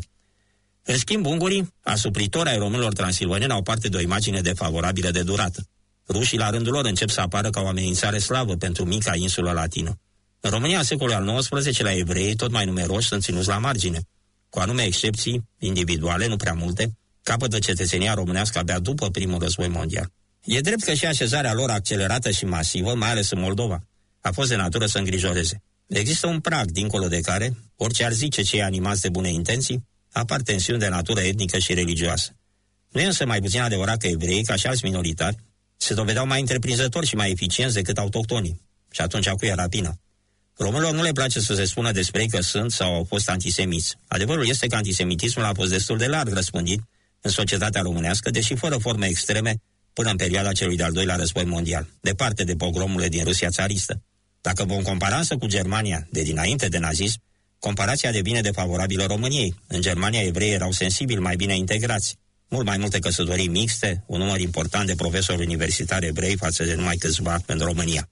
În schimb, ungurii, asupritori ai românilor transilvaneni, au parte de o imagine defavorabilă de durată. Rușii, la rândul lor, încep să apară ca o amenințare slavă pentru mica insulă latină. În România, în secolul al nouăsprezecelea, evreii, tot mai numeroși, sunt ținuți la margine. Cu anume excepții individuale, nu prea multe, capătă cetățenia românească abia după primul război mondial. E drept că și așezarea lor accelerată și masivă, mai ales în Moldova, a fost de natură să îngrijoreze. Există un prag dincolo de care, orice ar zice cei animați de bune intenții, apar tensiuni de natură etnică și religioasă. Nu e însă mai puțin adevărat că evreii, ca și alți minoritari, se dovedeau mai întreprinzători și mai eficienți decât autohtonii. Și atunci a cui era vina? Românilor nu le place să se spună despre ei că sunt sau au fost antisemiți. Adevărul este că antisemitismul a fost destul de larg răspândit în societatea românească, deși fără forme extreme, până în perioada celui de-al doilea război mondial, departe de pogromurile din Rusia țaristă. Dacă vom compara însă cu Germania de dinainte de nazism, comparația devine defavorabilă României. În Germania, evreii erau sensibili, mai bine integrați. Mult mai multe căsătorii mixte, un număr important de profesori universitari evrei față de numai câțiva în România.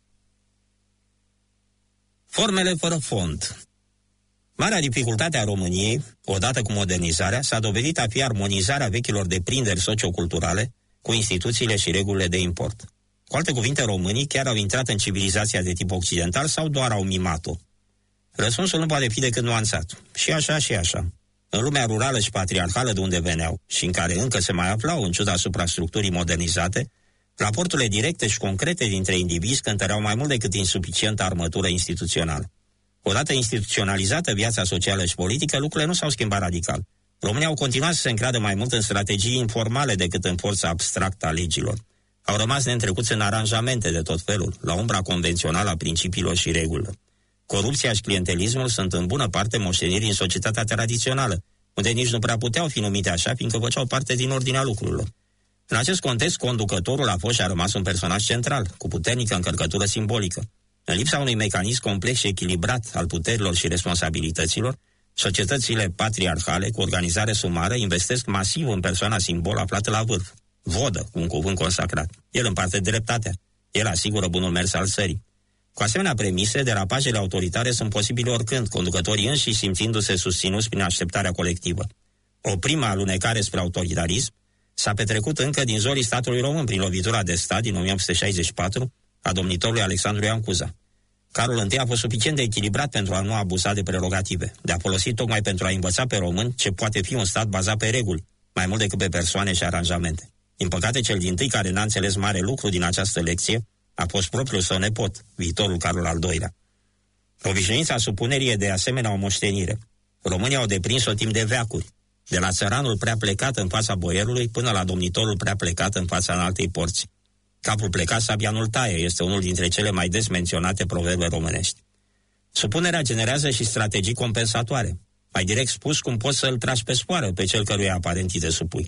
Formele fără fond. Marea dificultate a României, odată cu modernizarea, s-a dovedit a fi armonizarea vechilor deprinderi socioculturale cu instituțiile și regulile de import. Cu alte cuvinte, românii chiar au intrat în civilizația de tip occidental sau doar au mimat-o? Răspunsul nu poate fi decât nuanțat. Și așa și așa. În lumea rurală și patriarhală de unde veneau și în care încă se mai aflau, în ciuda suprastructurii modernizate, raporturile directe și concrete dintre indivizi cântăreau mai mult decât insuficientă armătură instituțională. Odată instituționalizată viața socială și politică, lucrurile nu s-au schimbat radical. Românii au continuat să se încreadă mai mult în strategii informale decât în forța abstractă a legilor. Au rămas neîntrecuți în aranjamente de tot felul, la umbra convențională a principiilor și regulilor. Corupția și clientelismul sunt în bună parte moșteniri în societatea tradițională, unde nici nu prea puteau fi numite așa, fiindcă făceau parte din ordinea lucrurilor. În acest context, conducătorul a fost și a rămas un personaj central, cu puternică încărcătură simbolică. În lipsa unui mecanism complex și echilibrat al puterilor și responsabilităților, societățile patriarhale, cu organizare sumară, investesc masiv în persoana simbol aflată la vârf. Vodă, cu un cuvânt consacrat. El împarte dreptatea. El asigură bunul mers al țării. Cu asemenea premise, derapajele autoritare sunt posibile oricând, conducătorii înșiși simțindu-se susținuți prin așteptarea colectivă. O primă alunecare spre autoritarism s-a petrecut încă din zorii statului român prin lovitura de stat din o mie opt sute șaizeci și patru a domnitorului Alexandru Ioan Cuza. Carol I a fost suficient de echilibrat pentru a nu abuza de prerogative, de a folosi tocmai pentru a învăța pe români ce poate fi un stat bazat pe reguli, mai mult decât pe persoane și aranjamente. Din păcate, cel dintâi care n-a înțeles mare lucru din această lecție a fost propriul său nepot, viitorul Carol al doilea. Obișnuința supunerii e de asemenea o moștenire. Românii au deprins-o timp de veacuri, de la țăranul prea plecat în fața boierului până la domnitorul prea plecat în fața înaltei porți. Capul plecat, sabia nu-l taie, este unul dintre cele mai des menționate proverbe românești. Supunerea generează și strategii compensatoare. Mai direct spus, cum poți să-l tragi pe spoară pe cel căruia aparent îi te supui.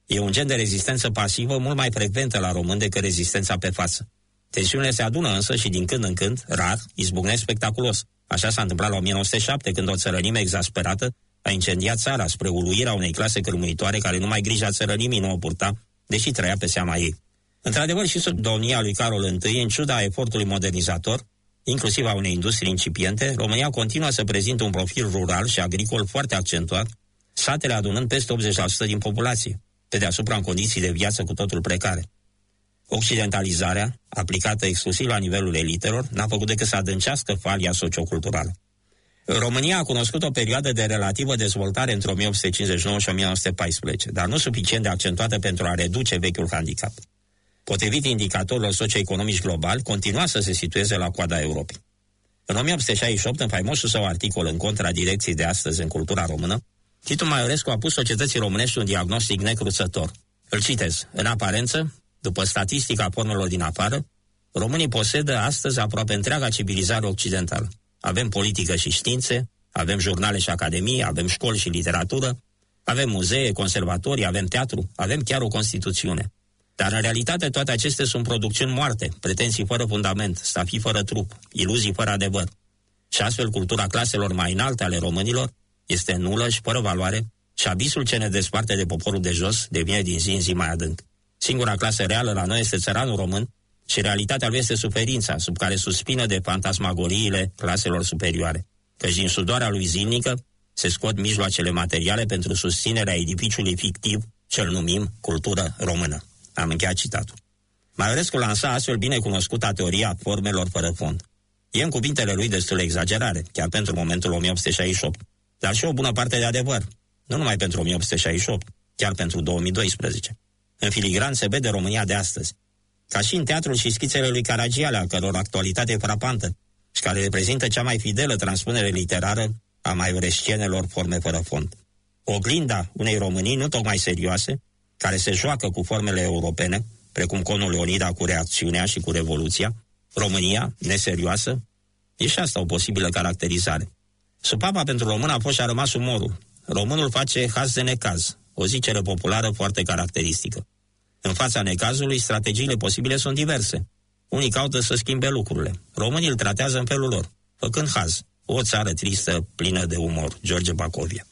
E un gen de rezistență pasivă mult mai frecventă la români decât rezistența pe față. Tensiunile se adună însă și din când în când, rar, izbucnesc spectaculos. Așa s-a întâmplat la o mie nouă sute șapte, când o țărănime exasperată a incendiat țara spre uluirea unei clase cârmuitoare care numai grija țărănimii nu o purta, deși trăia pe seama ei. Într-adevăr, și sub domnia lui Carol I, în ciuda efortului modernizator, inclusiv a unei industrii incipiente, România continuă să prezinte un profil rural și agricol foarte accentuat, satele adunând peste optzeci la sută din populație, pe deasupra în condiții de viață cu totul precare. Occidentalizarea, aplicată exclusiv la nivelul elitelor, n-a făcut decât să adâncească falia socioculturală. România a cunoscut o perioadă de relativă dezvoltare între o mie opt sute cincizeci și nouă și o mie nouă sute paisprezece, dar nu suficient de accentuată pentru a reduce vechiul handicap. Potrivit indicatorilor socioeconomici globali, continua să se situeze la coada Europei. În o mie opt sute șaizeci și opt, în faimosul său articol în contradirecții de astăzi în cultura română, Titu Maiorescu a pus societății românești un diagnostic necruțător. Îl citez: în aparență, după statistica formelor din afară, românii posedă astăzi aproape întreaga civilizare occidentală. Avem politică și științe, avem jurnale și academii, avem școli și literatură, avem muzee, conservatorii, avem teatru, avem chiar o Constituțiune. Dar în realitate toate acestea sunt producțiuni moarte, pretenții fără fundament, stafii fără trup, iluzii fără adevăr. Și astfel cultura claselor mai înalte ale românilor este nulă și fără valoare și abisul ce ne desparte de poporul de jos devine din zi în zi mai adânc. Singura clasă reală la noi este țăranul român și realitatea lui este suferința sub care suspină de fantasmagoriile claselor superioare, căci din sudoarea lui zilnică se scot mijloacele materiale pentru susținerea edificiului fictiv ce-l numim cultură română. Am încheiat citatul. Maiorescu lansa astfel binecunoscuta teoria formelor fără fond. E în cuvintele lui destul de exagerare, chiar pentru momentul o mie opt sute șaizeci și opt, dar și o bună parte de adevăr, nu numai pentru o mie opt sute șaizeci și opt, chiar pentru două mii doisprezece. În filigran se vede România de astăzi, ca și în teatrul și schițele lui Caragiale, a căror actualitate e frapantă și care reprezintă cea mai fidelă transpunere literară a maiorescienelor forme fără fond. Oglinda unei Românii nu tocmai serioase, care se joacă cu formele europene, precum conul Leonida cu reacțiunea și cu revoluția, România, neserioasă, e și asta o posibilă caracterizare. Supapa pentru român a fost și a rămas umorul. Românul face haz de necaz, o zicere populară foarte caracteristică. În fața necazului, strategiile posibile sunt diverse. Unii caută să schimbe lucrurile. Românii îl tratează în felul lor, făcând haz. O țară tristă, plină de umor. George Bacovia.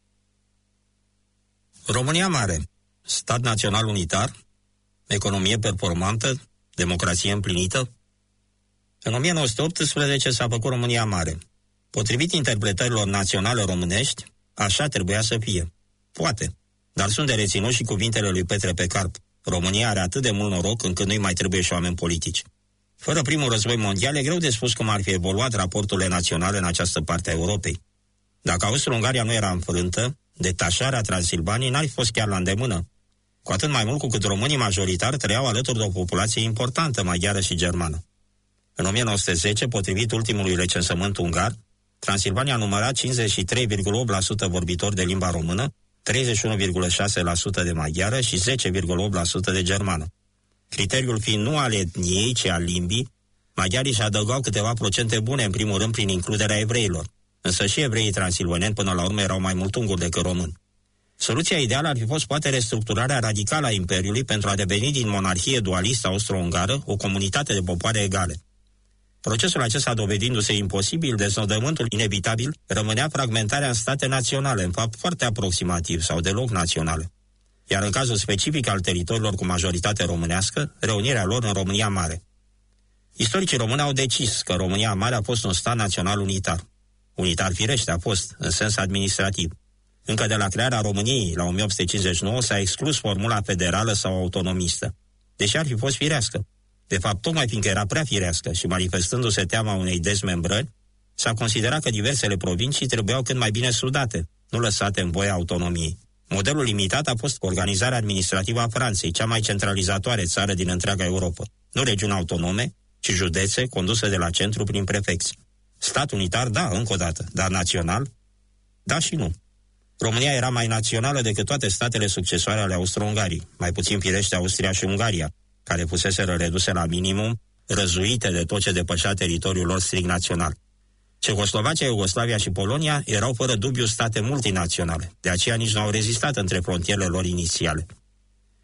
România mare, stat național unitar, economie performantă, democrație împlinită. În o mie nouă sute optsprezece s-a făcut România mare. Potrivit interpretărilor naționale românești, așa trebuia să fie. Poate, dar sunt de reținut și cuvintele lui Petre Pecarp. România are atât de mult noroc încât nu-i mai trebuie și oameni politici. Fără primul război mondial, e greu de spus cum ar fi evoluat raporturile naționale în această parte a Europei. Dacă Austro-Ungaria nu era înfrântă, detașarea Transilvaniei n-ar fi fost chiar la îndemână. Cu atât mai mult cu cât românii majoritari trăiau alături de o populație importantă, maghiară și germană. În o mie nouă sute zece, potrivit ultimului recensământ ungar, Transilvania număra cincizeci și trei virgulă opt la sută vorbitori de limba română, treizeci și unu virgulă șase la sută de maghiară și zece virgulă opt la sută de germană. Criteriul fiind nu al etniei, ci al limbii, maghiarii și adăugau câteva procente bune, în primul rând prin includerea evreilor. Însă și evreii transilvaneni până la urmă erau mai mult unguri decât români. Soluția ideală ar fi fost poate restructurarea radicală a Imperiului pentru a deveni din monarhie dualistă austro-ungară o comunitate de popoare egale. Procesul acesta dovedindu-se imposibil, deznodământul inevitabil rămânea fragmentarea în state naționale, în fapt foarte aproximativ sau deloc naționale. Iar în cazul specific al teritoriilor cu majoritate românească, reunirea lor în România Mare. Istoricii români au decis că România Mare a fost un stat național unitar. Unitar firește a fost, în sens administrativ. Încă de la crearea României, la o mie opt sute cincizeci și nouă, s-a exclus formula federală sau autonomistă, deși ar fi fost firească. De fapt, tocmai fiindcă era prea firească și manifestându-se teama unei dezmembrări, s-a considerat că diversele provincii trebuiau cât mai bine sudate, nu lăsate în voia autonomiei. Modelul limitat a fost organizarea administrativă a Franței, cea mai centralizatoare țară din întreaga Europa. Nu regiuni autonome, ci județe conduse de la centru prin prefecți. Stat unitar, da, încă o dată, dar național? Da și nu. România era mai națională decât toate statele succesoare ale Austro-Ungariei, mai puțin firește Austria și Ungaria, care fuseseră reduse la minimum, răzuite de tot ce depășea teritoriul lor strict național. Cehoslovacia, Iugoslavia și Polonia erau fără dubiu state multinaționale, de aceea nici nu au rezistat între frontierele lor inițiale.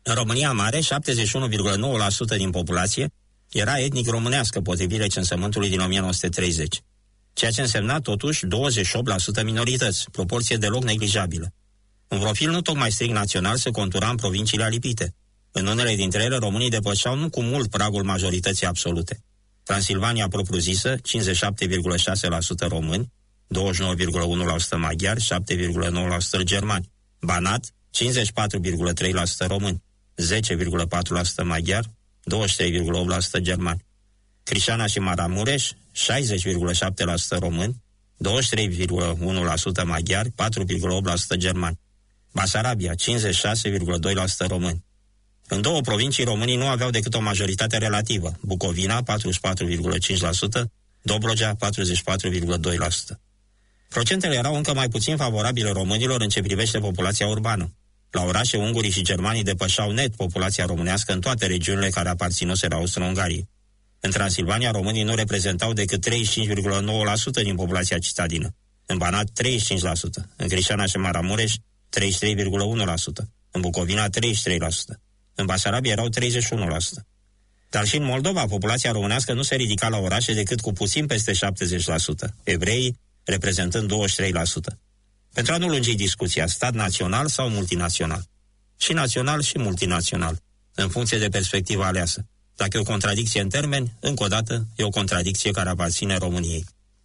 În România Mare, șaptezeci și unu virgulă nouă la sută din populație era etnic românească, potrivit recensământului din o mie nouă sute treizeci, ceea ce însemna totuși douăzeci și opt la sută minorități, proporție deloc neglijabilă. Un profil nu tocmai strict național se contura în provinciile alipite. În unele dintre ele, românii depășeau nu cu mult pragul majorității absolute. Transilvania propriu-zisă, cincizeci și șapte virgulă șase la sută români, douăzeci și nouă virgulă unu la sută maghiari, șapte virgulă nouă la sută germani. Banat, cincizeci și patru virgulă trei la sută români, zece virgulă patru la sută maghiari, douăzeci și trei virgulă opt la sută germani. Crișana și Maramureș, șaizeci virgulă șapte la sută români, douăzeci și trei virgulă unu la sută maghiari, patru virgulă opt la sută germani. Basarabia, cincizeci și șase virgulă doi la sută români. În două provincii românii nu aveau decât o majoritate relativă, Bucovina, patruzeci și patru virgulă cinci la sută, Dobrogea, patruzeci și patru virgulă doi la sută. Procentele erau încă mai puțin favorabile românilor în ce privește populația urbană. La orașe, ungurii și germanii depășeau net populația românească în toate regiunile care aparținuseră Austro-Ungariei. În Transilvania, românii nu reprezentau decât treizeci și cinci virgulă nouă la sută din populația citadină, în Banat treizeci și cinci la sută, în Crișana și Maramureș treizeci și trei virgulă unu la sută, în Bucovina treizeci și trei la sută, în Basarabia erau treizeci și unu la sută. Dar și în Moldova, populația românească nu se ridica la orașe decât cu puțin peste șaptezeci la sută, evreii reprezentând douăzeci și trei la sută. Pentru a nu lungi discuția, stat național sau multinațional? Și național și multinațional, în funcție de perspectiva aleasă. Dacă e o contradicție în termeni, încă o dată, e o contradicție care aparține României.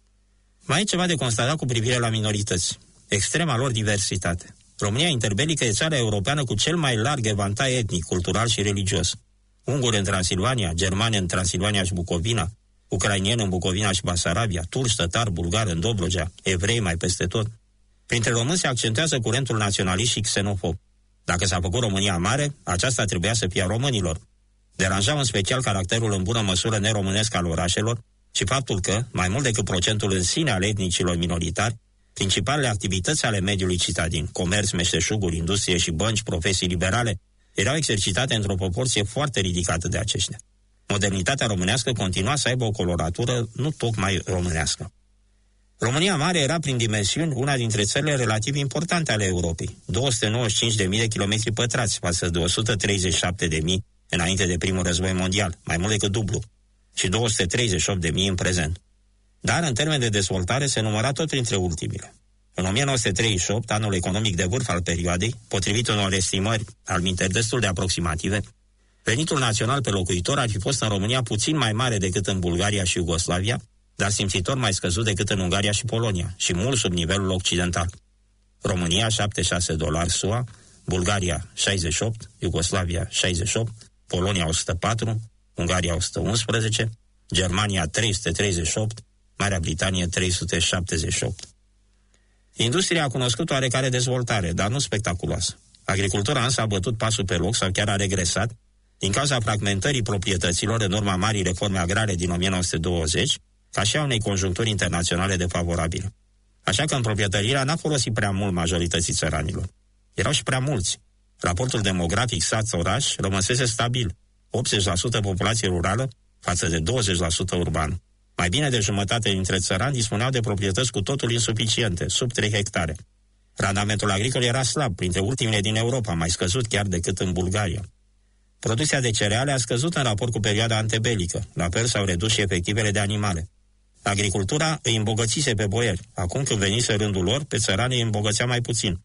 Mai e ceva de constatat cu privire la minorități. Extrema lor diversitate. România interbelică e țara europeană cu cel mai larg evantai etnic, cultural și religios. Unguri în Transilvania, germani în Transilvania și Bucovina, ucrainieni în Bucovina și Basarabia, turci, tătari, bulgari în Dobrogea, evrei mai peste tot. Printre români se accentuează curentul naționalist și xenofob. Dacă s-a făcut România mare, aceasta trebuia să fie a românilor. Deranjau în special caracterul în bună măsură neromânesc al orașelor și faptul că, mai mult decât procentul în sine al etnicilor minoritari, principalele activități ale mediului citadin, comerț, meșteșuguri, industrie și bănci, profesii liberale, erau exercitate într-o proporție foarte ridicată de aceștia. Modernitatea românească continua să aibă o coloratură nu tocmai românească. România Mare era prin dimensiuni una dintre țările relativ importante ale Europei, două sute nouăzeci și cinci de mii de kilometri pătrați față de o sută treizeci și șapte de mii înainte de primul război mondial, mai mult decât dublu, și două sute treizeci și opt de mii în prezent. Dar, în termen de dezvoltare, se număra tot printre ultimile. În o mie nouă sute treizeci și opt, anul economic de vârf al perioadei, potrivit unor estimări alminteri destul de aproximative, venitul național pe locuitor ar fi fost în România puțin mai mare decât în Bulgaria și Iugoslavia, dar simțitor mai scăzut decât în Ungaria și Polonia, și mult sub nivelul occidental. România șaptezeci și șase dolari S U A, Bulgaria șaizeci și opt, Iugoslavia șaizeci și opt, Polonia o sută patru, Ungaria o sută unsprezece, Germania trei sute treizeci și opt, Marea Britanie trei sute șaptezeci și opt. Industria a cunoscut oarecare dezvoltare, dar nu spectaculoasă. Agricultura însă a bătut pasul pe loc sau chiar a regresat din cauza fragmentării proprietăților în urma marii reforme agrare din o mie nouă sute douăzeci, ca și a unei conjuncturi internaționale defavorabile. Așa că împroprietărirea n-a folosit prea mult majorității țăranilor. Erau și prea mulți. Raportul demografic sat-oraș rămăsese stabil, optzeci la sută populație rurală față de douăzeci la sută urbană. Mai bine de jumătate dintre țărani dispuneau de proprietăți cu totul insuficiente, sub trei hectare. Randamentul agricol era slab, printre ultimele din Europa, mai scăzut chiar decât în Bulgaria. Producția de cereale a scăzut în raport cu perioada antebelică, la fel s-au redus și efectivele de animale. Agricultura îi îmbogățise pe boieri, acum când venise rândul lor, pe țărani îi îmbogățea mai puțin.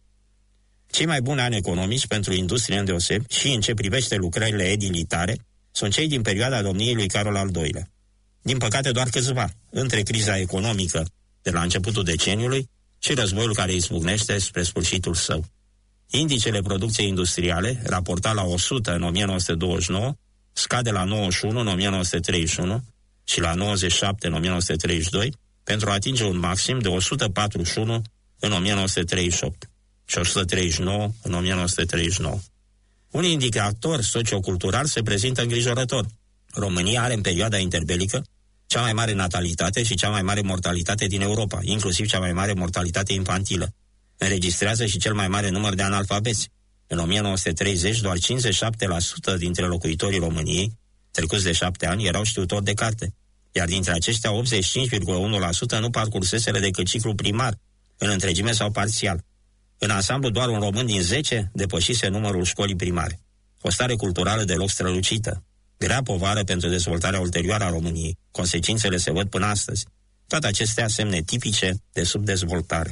Cei mai buni ani economici pentru industrie îndeosebi și în ce privește lucrările edilitare sunt cei din perioada domniei lui Carol al doilea. Din păcate doar câțiva, între criza economică de la începutul deceniului și războiul care izbucnește spre sfârșitul său. Indicele producției industriale, raportat la o sută în o mie nouă sute douăzeci și nouă, scade la nouăzeci și unu în o mie nouă sute treizeci și unu și la nouăzeci și șapte în o mie nouă sute treizeci și doi, pentru a atinge un maxim de o sută patruzeci și unu în o mie nouă sute treizeci și opt și o sută treizeci și nouă în o mie nouă sute treizeci și nouă. Un indicator sociocultural se prezintă îngrijorător. România are în perioada interbelică cea mai mare natalitate și cea mai mare mortalitate din Europa, inclusiv cea mai mare mortalitate infantilă. Înregistrează și cel mai mare număr de analfabeți. În o mie nouă sute treizeci, doar cincizeci și șapte la sută dintre locuitorii României, trecuți de șapte ani, erau știutori de carte, iar dintre aceștia optzeci și cinci virgulă unu la sută nu parcurseseră decât ciclul primar, în întregime sau parțial. În ansamblu, doar un român din zece depășise numărul școlii primare. o stare culturală deloc strălucită, grea povară pentru dezvoltarea ulterioară a României. Consecințele se văd până astăzi. Toate acestea semne tipice de subdezvoltare.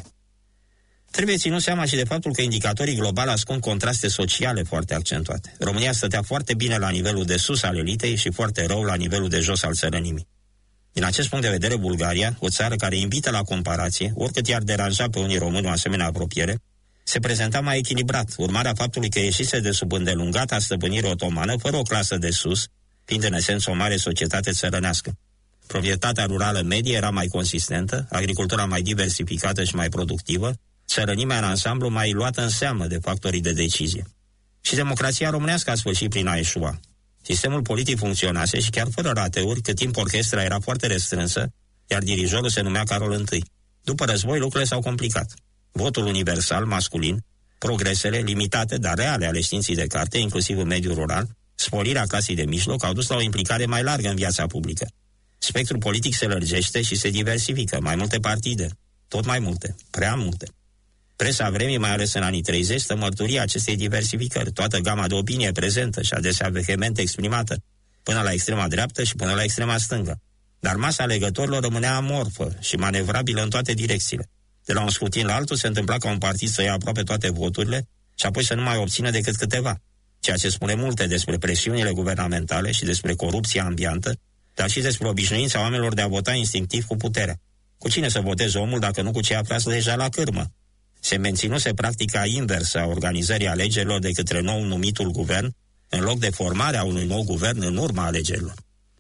Trebuie ținut seama și de faptul că indicatorii globali ascund contraste sociale foarte accentuate. România stătea foarte bine la nivelul de sus al elitei și foarte rău la nivelul de jos al țărănimii. Din acest punct de vedere, Bulgaria, o țară care invită la comparație, oricât i-ar deranja pe unii români o asemenea apropiere, se prezenta mai echilibrat, urmarea faptului că ieșise de sub îndelungata stăpânire otomană, fără o clasă de sus, fiind în esență o mare societate țărănească. Proprietatea rurală medie era mai consistentă, agricultura mai diversificată și mai productivă, țărănimea în ansamblu mai luată în seamă de factorii de decizie. Și democrația românească a sfârșit prin a eșua. Sistemul politic funcționase și chiar fără rateuri, cât timp orchestra era foarte restrânsă, iar dirijorul se numea Carol I. După război, lucrurile s-au complicat. Votul universal, masculin, progresele limitate, dar reale ale științei de carte, inclusiv în mediul rural, sporirea clasei de mijloc, au dus la o implicare mai largă în viața publică. Spectrul politic se lărgește și se diversifică, mai multe partide, tot mai multe, prea multe. Presa vremii, mai ales în anii treizeci, stă mărturia acestei diversificări, toată gama de opinie prezentă și adesea vehement exprimată, până la extrema dreaptă și până la extrema stângă. Dar masa alegătorilor rămânea amorfă și manevrabilă în toate direcțiile. De la un scrutin la altul se întâmpla ca un partid să ia aproape toate voturile și apoi să nu mai obțină decât câteva, ceea ce spune multe despre presiunile guvernamentale și despre corupția ambiantă, dar și despre obișnuința oamenilor de a vota instinctiv cu puterea. Cu cine să voteze omul dacă nu cu ce aflat deja la cârmă? Se menținuse practica inversă a organizării alegerilor de către nou numitul guvern, în loc de formarea unui nou guvern în urma alegerilor.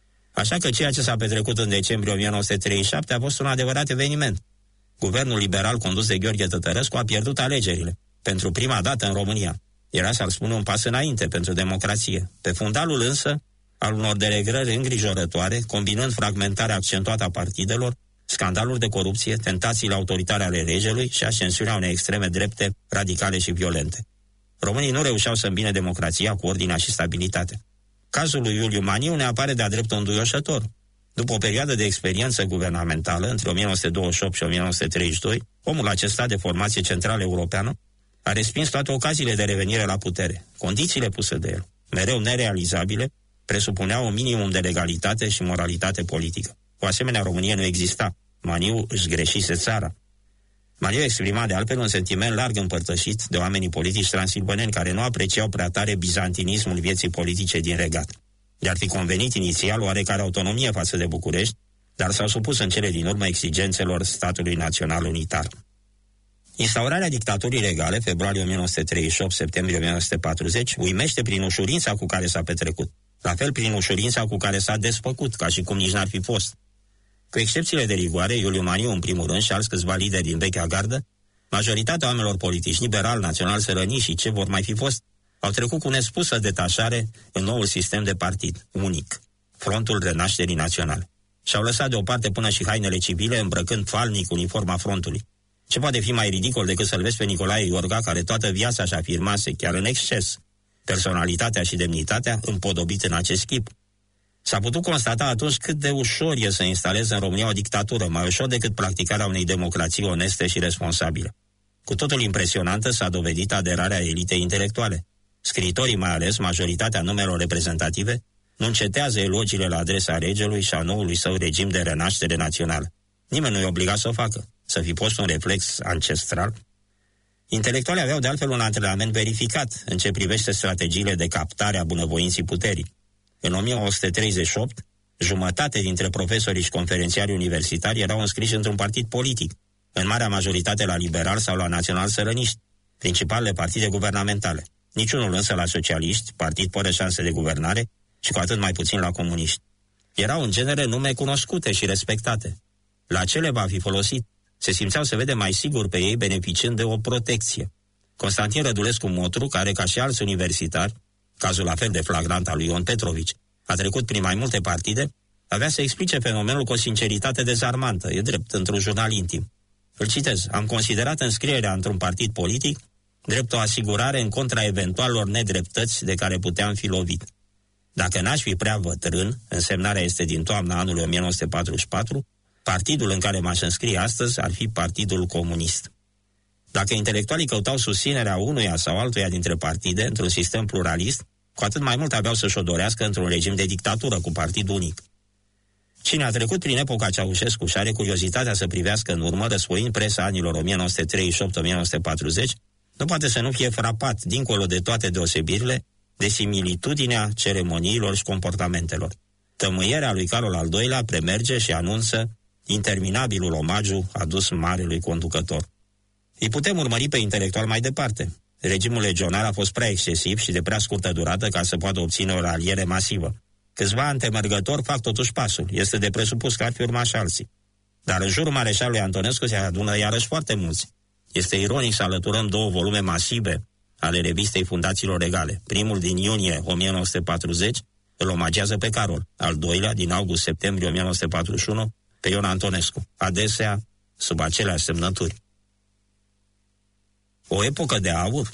Așa că ceea ce s-a petrecut în decembrie o mie nouă sute treizeci și șapte a fost un adevărat eveniment. Guvernul liberal condus de Gheorghe Tătărescu a pierdut alegerile, pentru prima dată în România. Era, s-ar spune, un pas înainte pentru democrație. Pe fundalul însă, al unor delegrări îngrijorătoare, combinând fragmentarea accentuată a partidelor, scandaluri de corupție, tentațiile autoritare ale regelui și ascensiunea unei extreme drepte, radicale și violente. Românii nu reușeau să îmbine democrația cu ordinea și stabilitatea. Cazul lui Iuliu Maniu ne apare de-a dreptul înduioșător. După o perioadă de experiență guvernamentală, între o mie nouă sute douăzeci și opt și o mie nouă sute treizeci și doi, omul acesta de formație centrală europeană a respins toate ocaziile de revenire la putere. Condițiile puse de el, mereu nerealizabile, presupuneau un minimum de legalitate și moralitate politică. O asemenea Românie nu exista. Maniu își greșise țara. Maniu exprima de altfel un sentiment larg împărtășit de oamenii politici transilvaneni care nu apreciau prea tare bizantinismul vieții politice din regat. Le-ar fi convenit inițial oarecare autonomie față de București, dar s-au supus în cele din urmă exigențelor statului național unitar. Instaurarea dictaturii legale, februarie o mie nouă sute treizeci și opt, septembrie o mie nouă sute patruzeci, uimește prin ușurința cu care s-a petrecut, la fel prin ușurința cu care s-a desfăcut, ca și cum nici n-ar fi fost. Cu excepțiile de rigoare, Iuliu Maniu în primul rând și alți câțiva lideri din vechea gardă, majoritatea oamenilor politici, liberal, național, sărăni și ce vor mai fi fost, au trecut cu nespusă detașare în noul sistem de partid, unic, Frontul Renașterii Naționale. Și-au lăsat deoparte până și hainele civile, îmbrăcând falnic uniforma frontului. Ce poate fi mai ridicol decât să-l vezi pe Nicolae Iorga, care toată viața și afirmase, chiar în exces, personalitatea și demnitatea împodobit în acest chip. S-a putut constata atunci cât de ușor e să instaleze în România o dictatură, mai ușor decât practicarea unei democrații oneste și responsabile. Cu totul impresionantă s-a dovedit aderarea elitei intelectuale. Scriitorii, mai ales majoritatea numelor reprezentative, nu încetează elogiile la adresa regelui și a noului său regim de renaștere națională. Nimeni nu i-a obligat să o facă, să fi fost un reflex ancestral. Intelectualii aveau de altfel un antrenament verificat în ce privește strategiile de captare a bunăvoinții puterii. În o mie nouă sute treizeci și opt, jumătate dintre profesorii și conferențiarii universitari erau înscriși într-un partid politic, în marea majoritate la liberal sau la național-sărăniști, principalele partide guvernamentale. Niciunul însă la socialiști, partid fără șanse de guvernare, și cu atât mai puțin la comuniști. Erau în genere nume cunoscute și respectate. La ce le va fi folosit? Se simțeau, se vede, mai sigur pe ei beneficiind de o protecție. Constantin Rădulescu Motru, care ca și alți universitari, cazul la fel de flagrant al lui Ion Petrovici, a trecut prin mai multe partide, avea să explice fenomenul cu o sinceritate dezarmantă, e drept, într-un jurnal intim. Îl citez: am considerat înscrierea într-un partid politic drept o asigurare în contra eventualelor nedreptăți de care puteam fi lovit. Dacă n-aș fi prea bătrân, însemnarea este din toamna anului o mie nouă sute patruzeci și patru, partidul în care m-aș înscrie astăzi ar fi Partidul Comunist. Dacă intelectualii căutau susținerea unuia sau altuia dintre partide într-un sistem pluralist, cu atât mai mult aveau să-și o dorească într-un regim de dictatură cu partid unic. Cine a trecut prin epoca Ceaușescu și are curiozitatea să privească în urmă, răsfoind presa anilor o mie nouă sute treizeci și opt - o mie nouă sute patruzeci, nu poate să nu fie frapat, dincolo de toate deosebirile, de similitudinea ceremoniilor și comportamentelor. Tămâierea lui Carol al doilea premerge și anunță interminabilul omagiu adus marelui conducător. Îi putem urmări pe intelectual mai departe. Regimul legionar a fost prea excesiv și de prea scurtă durată ca să poată obține o raliere masivă. Câțiva antemergători fac totuși pasul. Este de presupus că ar fi urmat și alții. Dar în jurul mareșalului Antonescu se adună iarăși foarte mulți. Este ironic să alăturăm două volume masive ale revistei Fundațiilor Regale. Primul din iunie o mie nouă sute patruzeci îl omagează pe Carol, al doilea din august-septembrie o mie nouă sute patruzeci și unu pe Ion Antonescu, adesea sub aceleași semnături. O epocă de aur?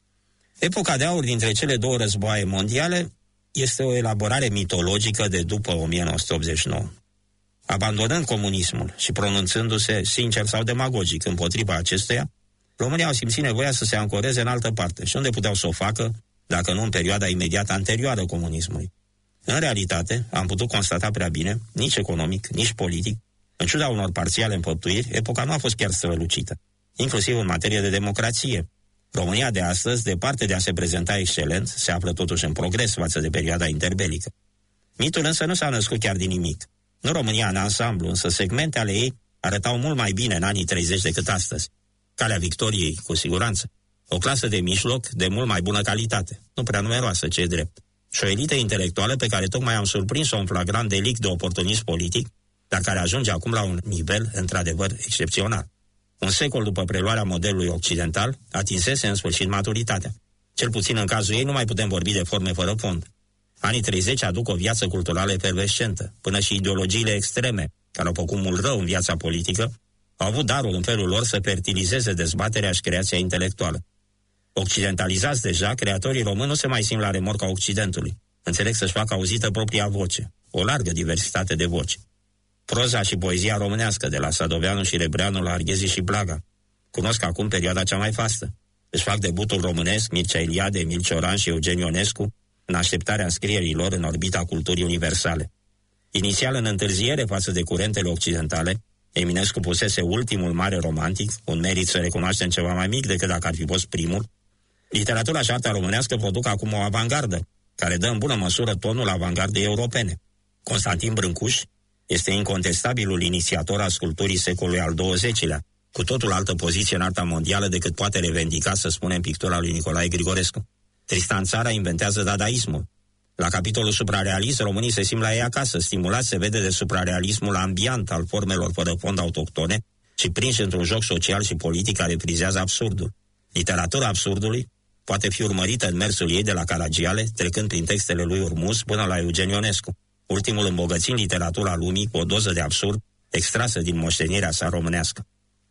Epoca de aur dintre cele două războaie mondiale este o elaborare mitologică de după o mie nouă sute optzeci și nouă. Abandonând comunismul și pronunțându-se sincer sau demagogic împotriva acestuia, România au simțit nevoia să se ancoreze în altă parte. Și unde puteau să o facă, dacă nu în perioada imediat anterioară comunismului? În realitate, am putut constata prea bine, nici economic, nici politic, în ciuda unor parțiale împăptuiri, epoca nu a fost chiar strălucită, inclusiv în materie de democrație. România de astăzi, departe de a se prezenta excelent, se află totuși în progres față de perioada interbelică. Mitul însă nu s-a născut chiar din nimic. Nu România în ansamblu, însă segmente ale ei arătau mult mai bine în anii treizeci decât astăzi. Calea victoriei, cu siguranță. O clasă de mijloc de mult mai bună calitate, nu prea numeroasă, ce e drept. Și o elită intelectuală pe care tocmai am surprins-o în flagrant delict de oportunism politic, dar care ajunge acum la un nivel într-adevăr excepțional. Un secol după preluarea modelului occidental, atinsese în sfârșit maturitatea. Cel puțin în cazul ei nu mai putem vorbi de forme fără fond. Anii treizeci aduc o viață culturală efervescentă, până și ideologiile extreme, care au făcut mult rău în viața politică, au avut darul în felul lor să fertilizeze dezbaterea și creația intelectuală. Occidentalizați deja, creatorii români nu se mai simt la remorca Occidentului. Înțeleg să-și facă auzită propria voce, o largă diversitate de voci. Proza și poezia românească, de la Sadoveanu și Rebreanu la Arghezi și Blaga, cunosc acum perioada cea mai fastă. Își fac debutul românesc Mircea Eliade, Emil Cioran și Eugen Ionescu, în așteptarea înscrierilor în orbita culturii universale. Inițial în întârziere față de curentele occidentale, Eminescu pusese ultimul mare romantic, un merit să recunoaștem ceva mai mic decât dacă ar fi fost primul. Literatura și arta românească produc acum o avangardă, care dă în bună măsură tonul avangardei europene. Constantin Brâncuș este incontestabilul inițiator al sculpturii secolului al douăzecilea, cu totul altă poziție în arta mondială decât poate revendica, să spunem, pictura lui Nicolae Grigorescu. Tristan Țara inventează dadaismul. La capitolul suprarealist, românii se simt la ei acasă, stimulați se vede de suprarealismul ambiant al formelor fără fond autohtone și prinși într-un joc social și politic care frizează absurdul. Literatura absurdului poate fi urmărită în mersul ei de la Caragiale, trecând prin textele lui Urmus până la Eugen Ionescu, ultimul îmbogățind literatura lumii cu o doză de absurd extrasă din moștenirea sa românească.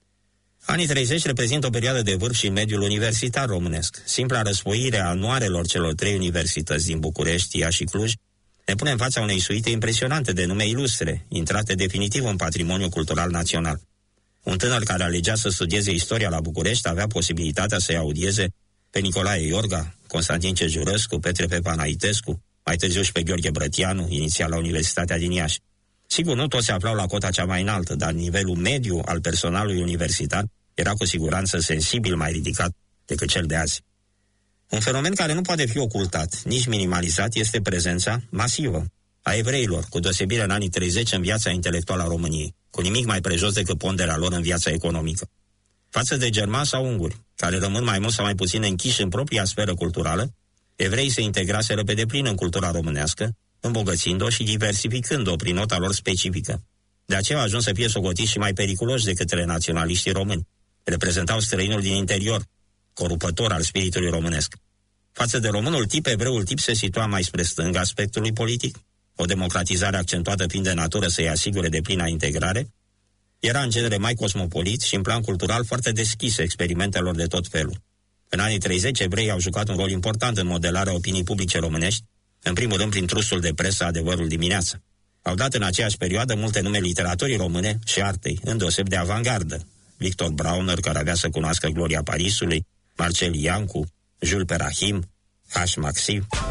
Anii treizeci reprezintă o perioadă de vârf și în mediul universitar românesc. Simpla răsfoire a anuarelor celor trei universități din București, Iași și Cluj ne pune în fața unei suite impresionante de nume ilustre, intrate definitiv în patrimoniul cultural național. Un tânăr care alegea să studieze istoria la București avea posibilitatea să-i audieze pe Nicolae Iorga, Constantin Cegiurăscu, Petre Pepa Naitescu, mai târziu și pe Gheorghe Brătianu, inițial la Universitatea din Iași. Sigur, nu toți se aflau la cota cea mai înaltă, dar nivelul mediu al personalului universitar era cu siguranță sensibil mai ridicat decât cel de azi. Un fenomen care nu poate fi ocultat, nici minimalizat, este prezența masivă a evreilor, cu deosebire în anii treizeci în viața intelectuală a României, cu nimic mai prejos decât ponderea lor în viața economică. Față de germani sau unguri, care rămân mai mult sau mai puțin închiși în propria sferă culturală, evreii se integraseră pe deplin în cultura românească, îmbogățind-o și diversificând-o prin nota lor specifică. De aceea au ajuns să fie socotiți și mai periculoși decât naționaliștii români. Reprezentau străinul din interior, corupător al spiritului românesc. Față de românul tip, evreul tip se situa mai spre stânga aspectului politic, o democratizare accentuată fiind de natură să-i asigure deplină integrare, era în genere mai cosmopolit și în plan cultural foarte deschis experimentelor de tot felul. În anii treizeci, evreii au jucat un rol important în modelarea opinii publice românești, în primul rând prin trusul de presă Adevărul dimineață. Au dat în aceeași perioadă multe nume literaturii române și artei, îndeoseb de avangardă. Victor Brauner, care avea să cunoască gloria Parisului, Marcel Iancu, Jules Perahim, H. Maxim.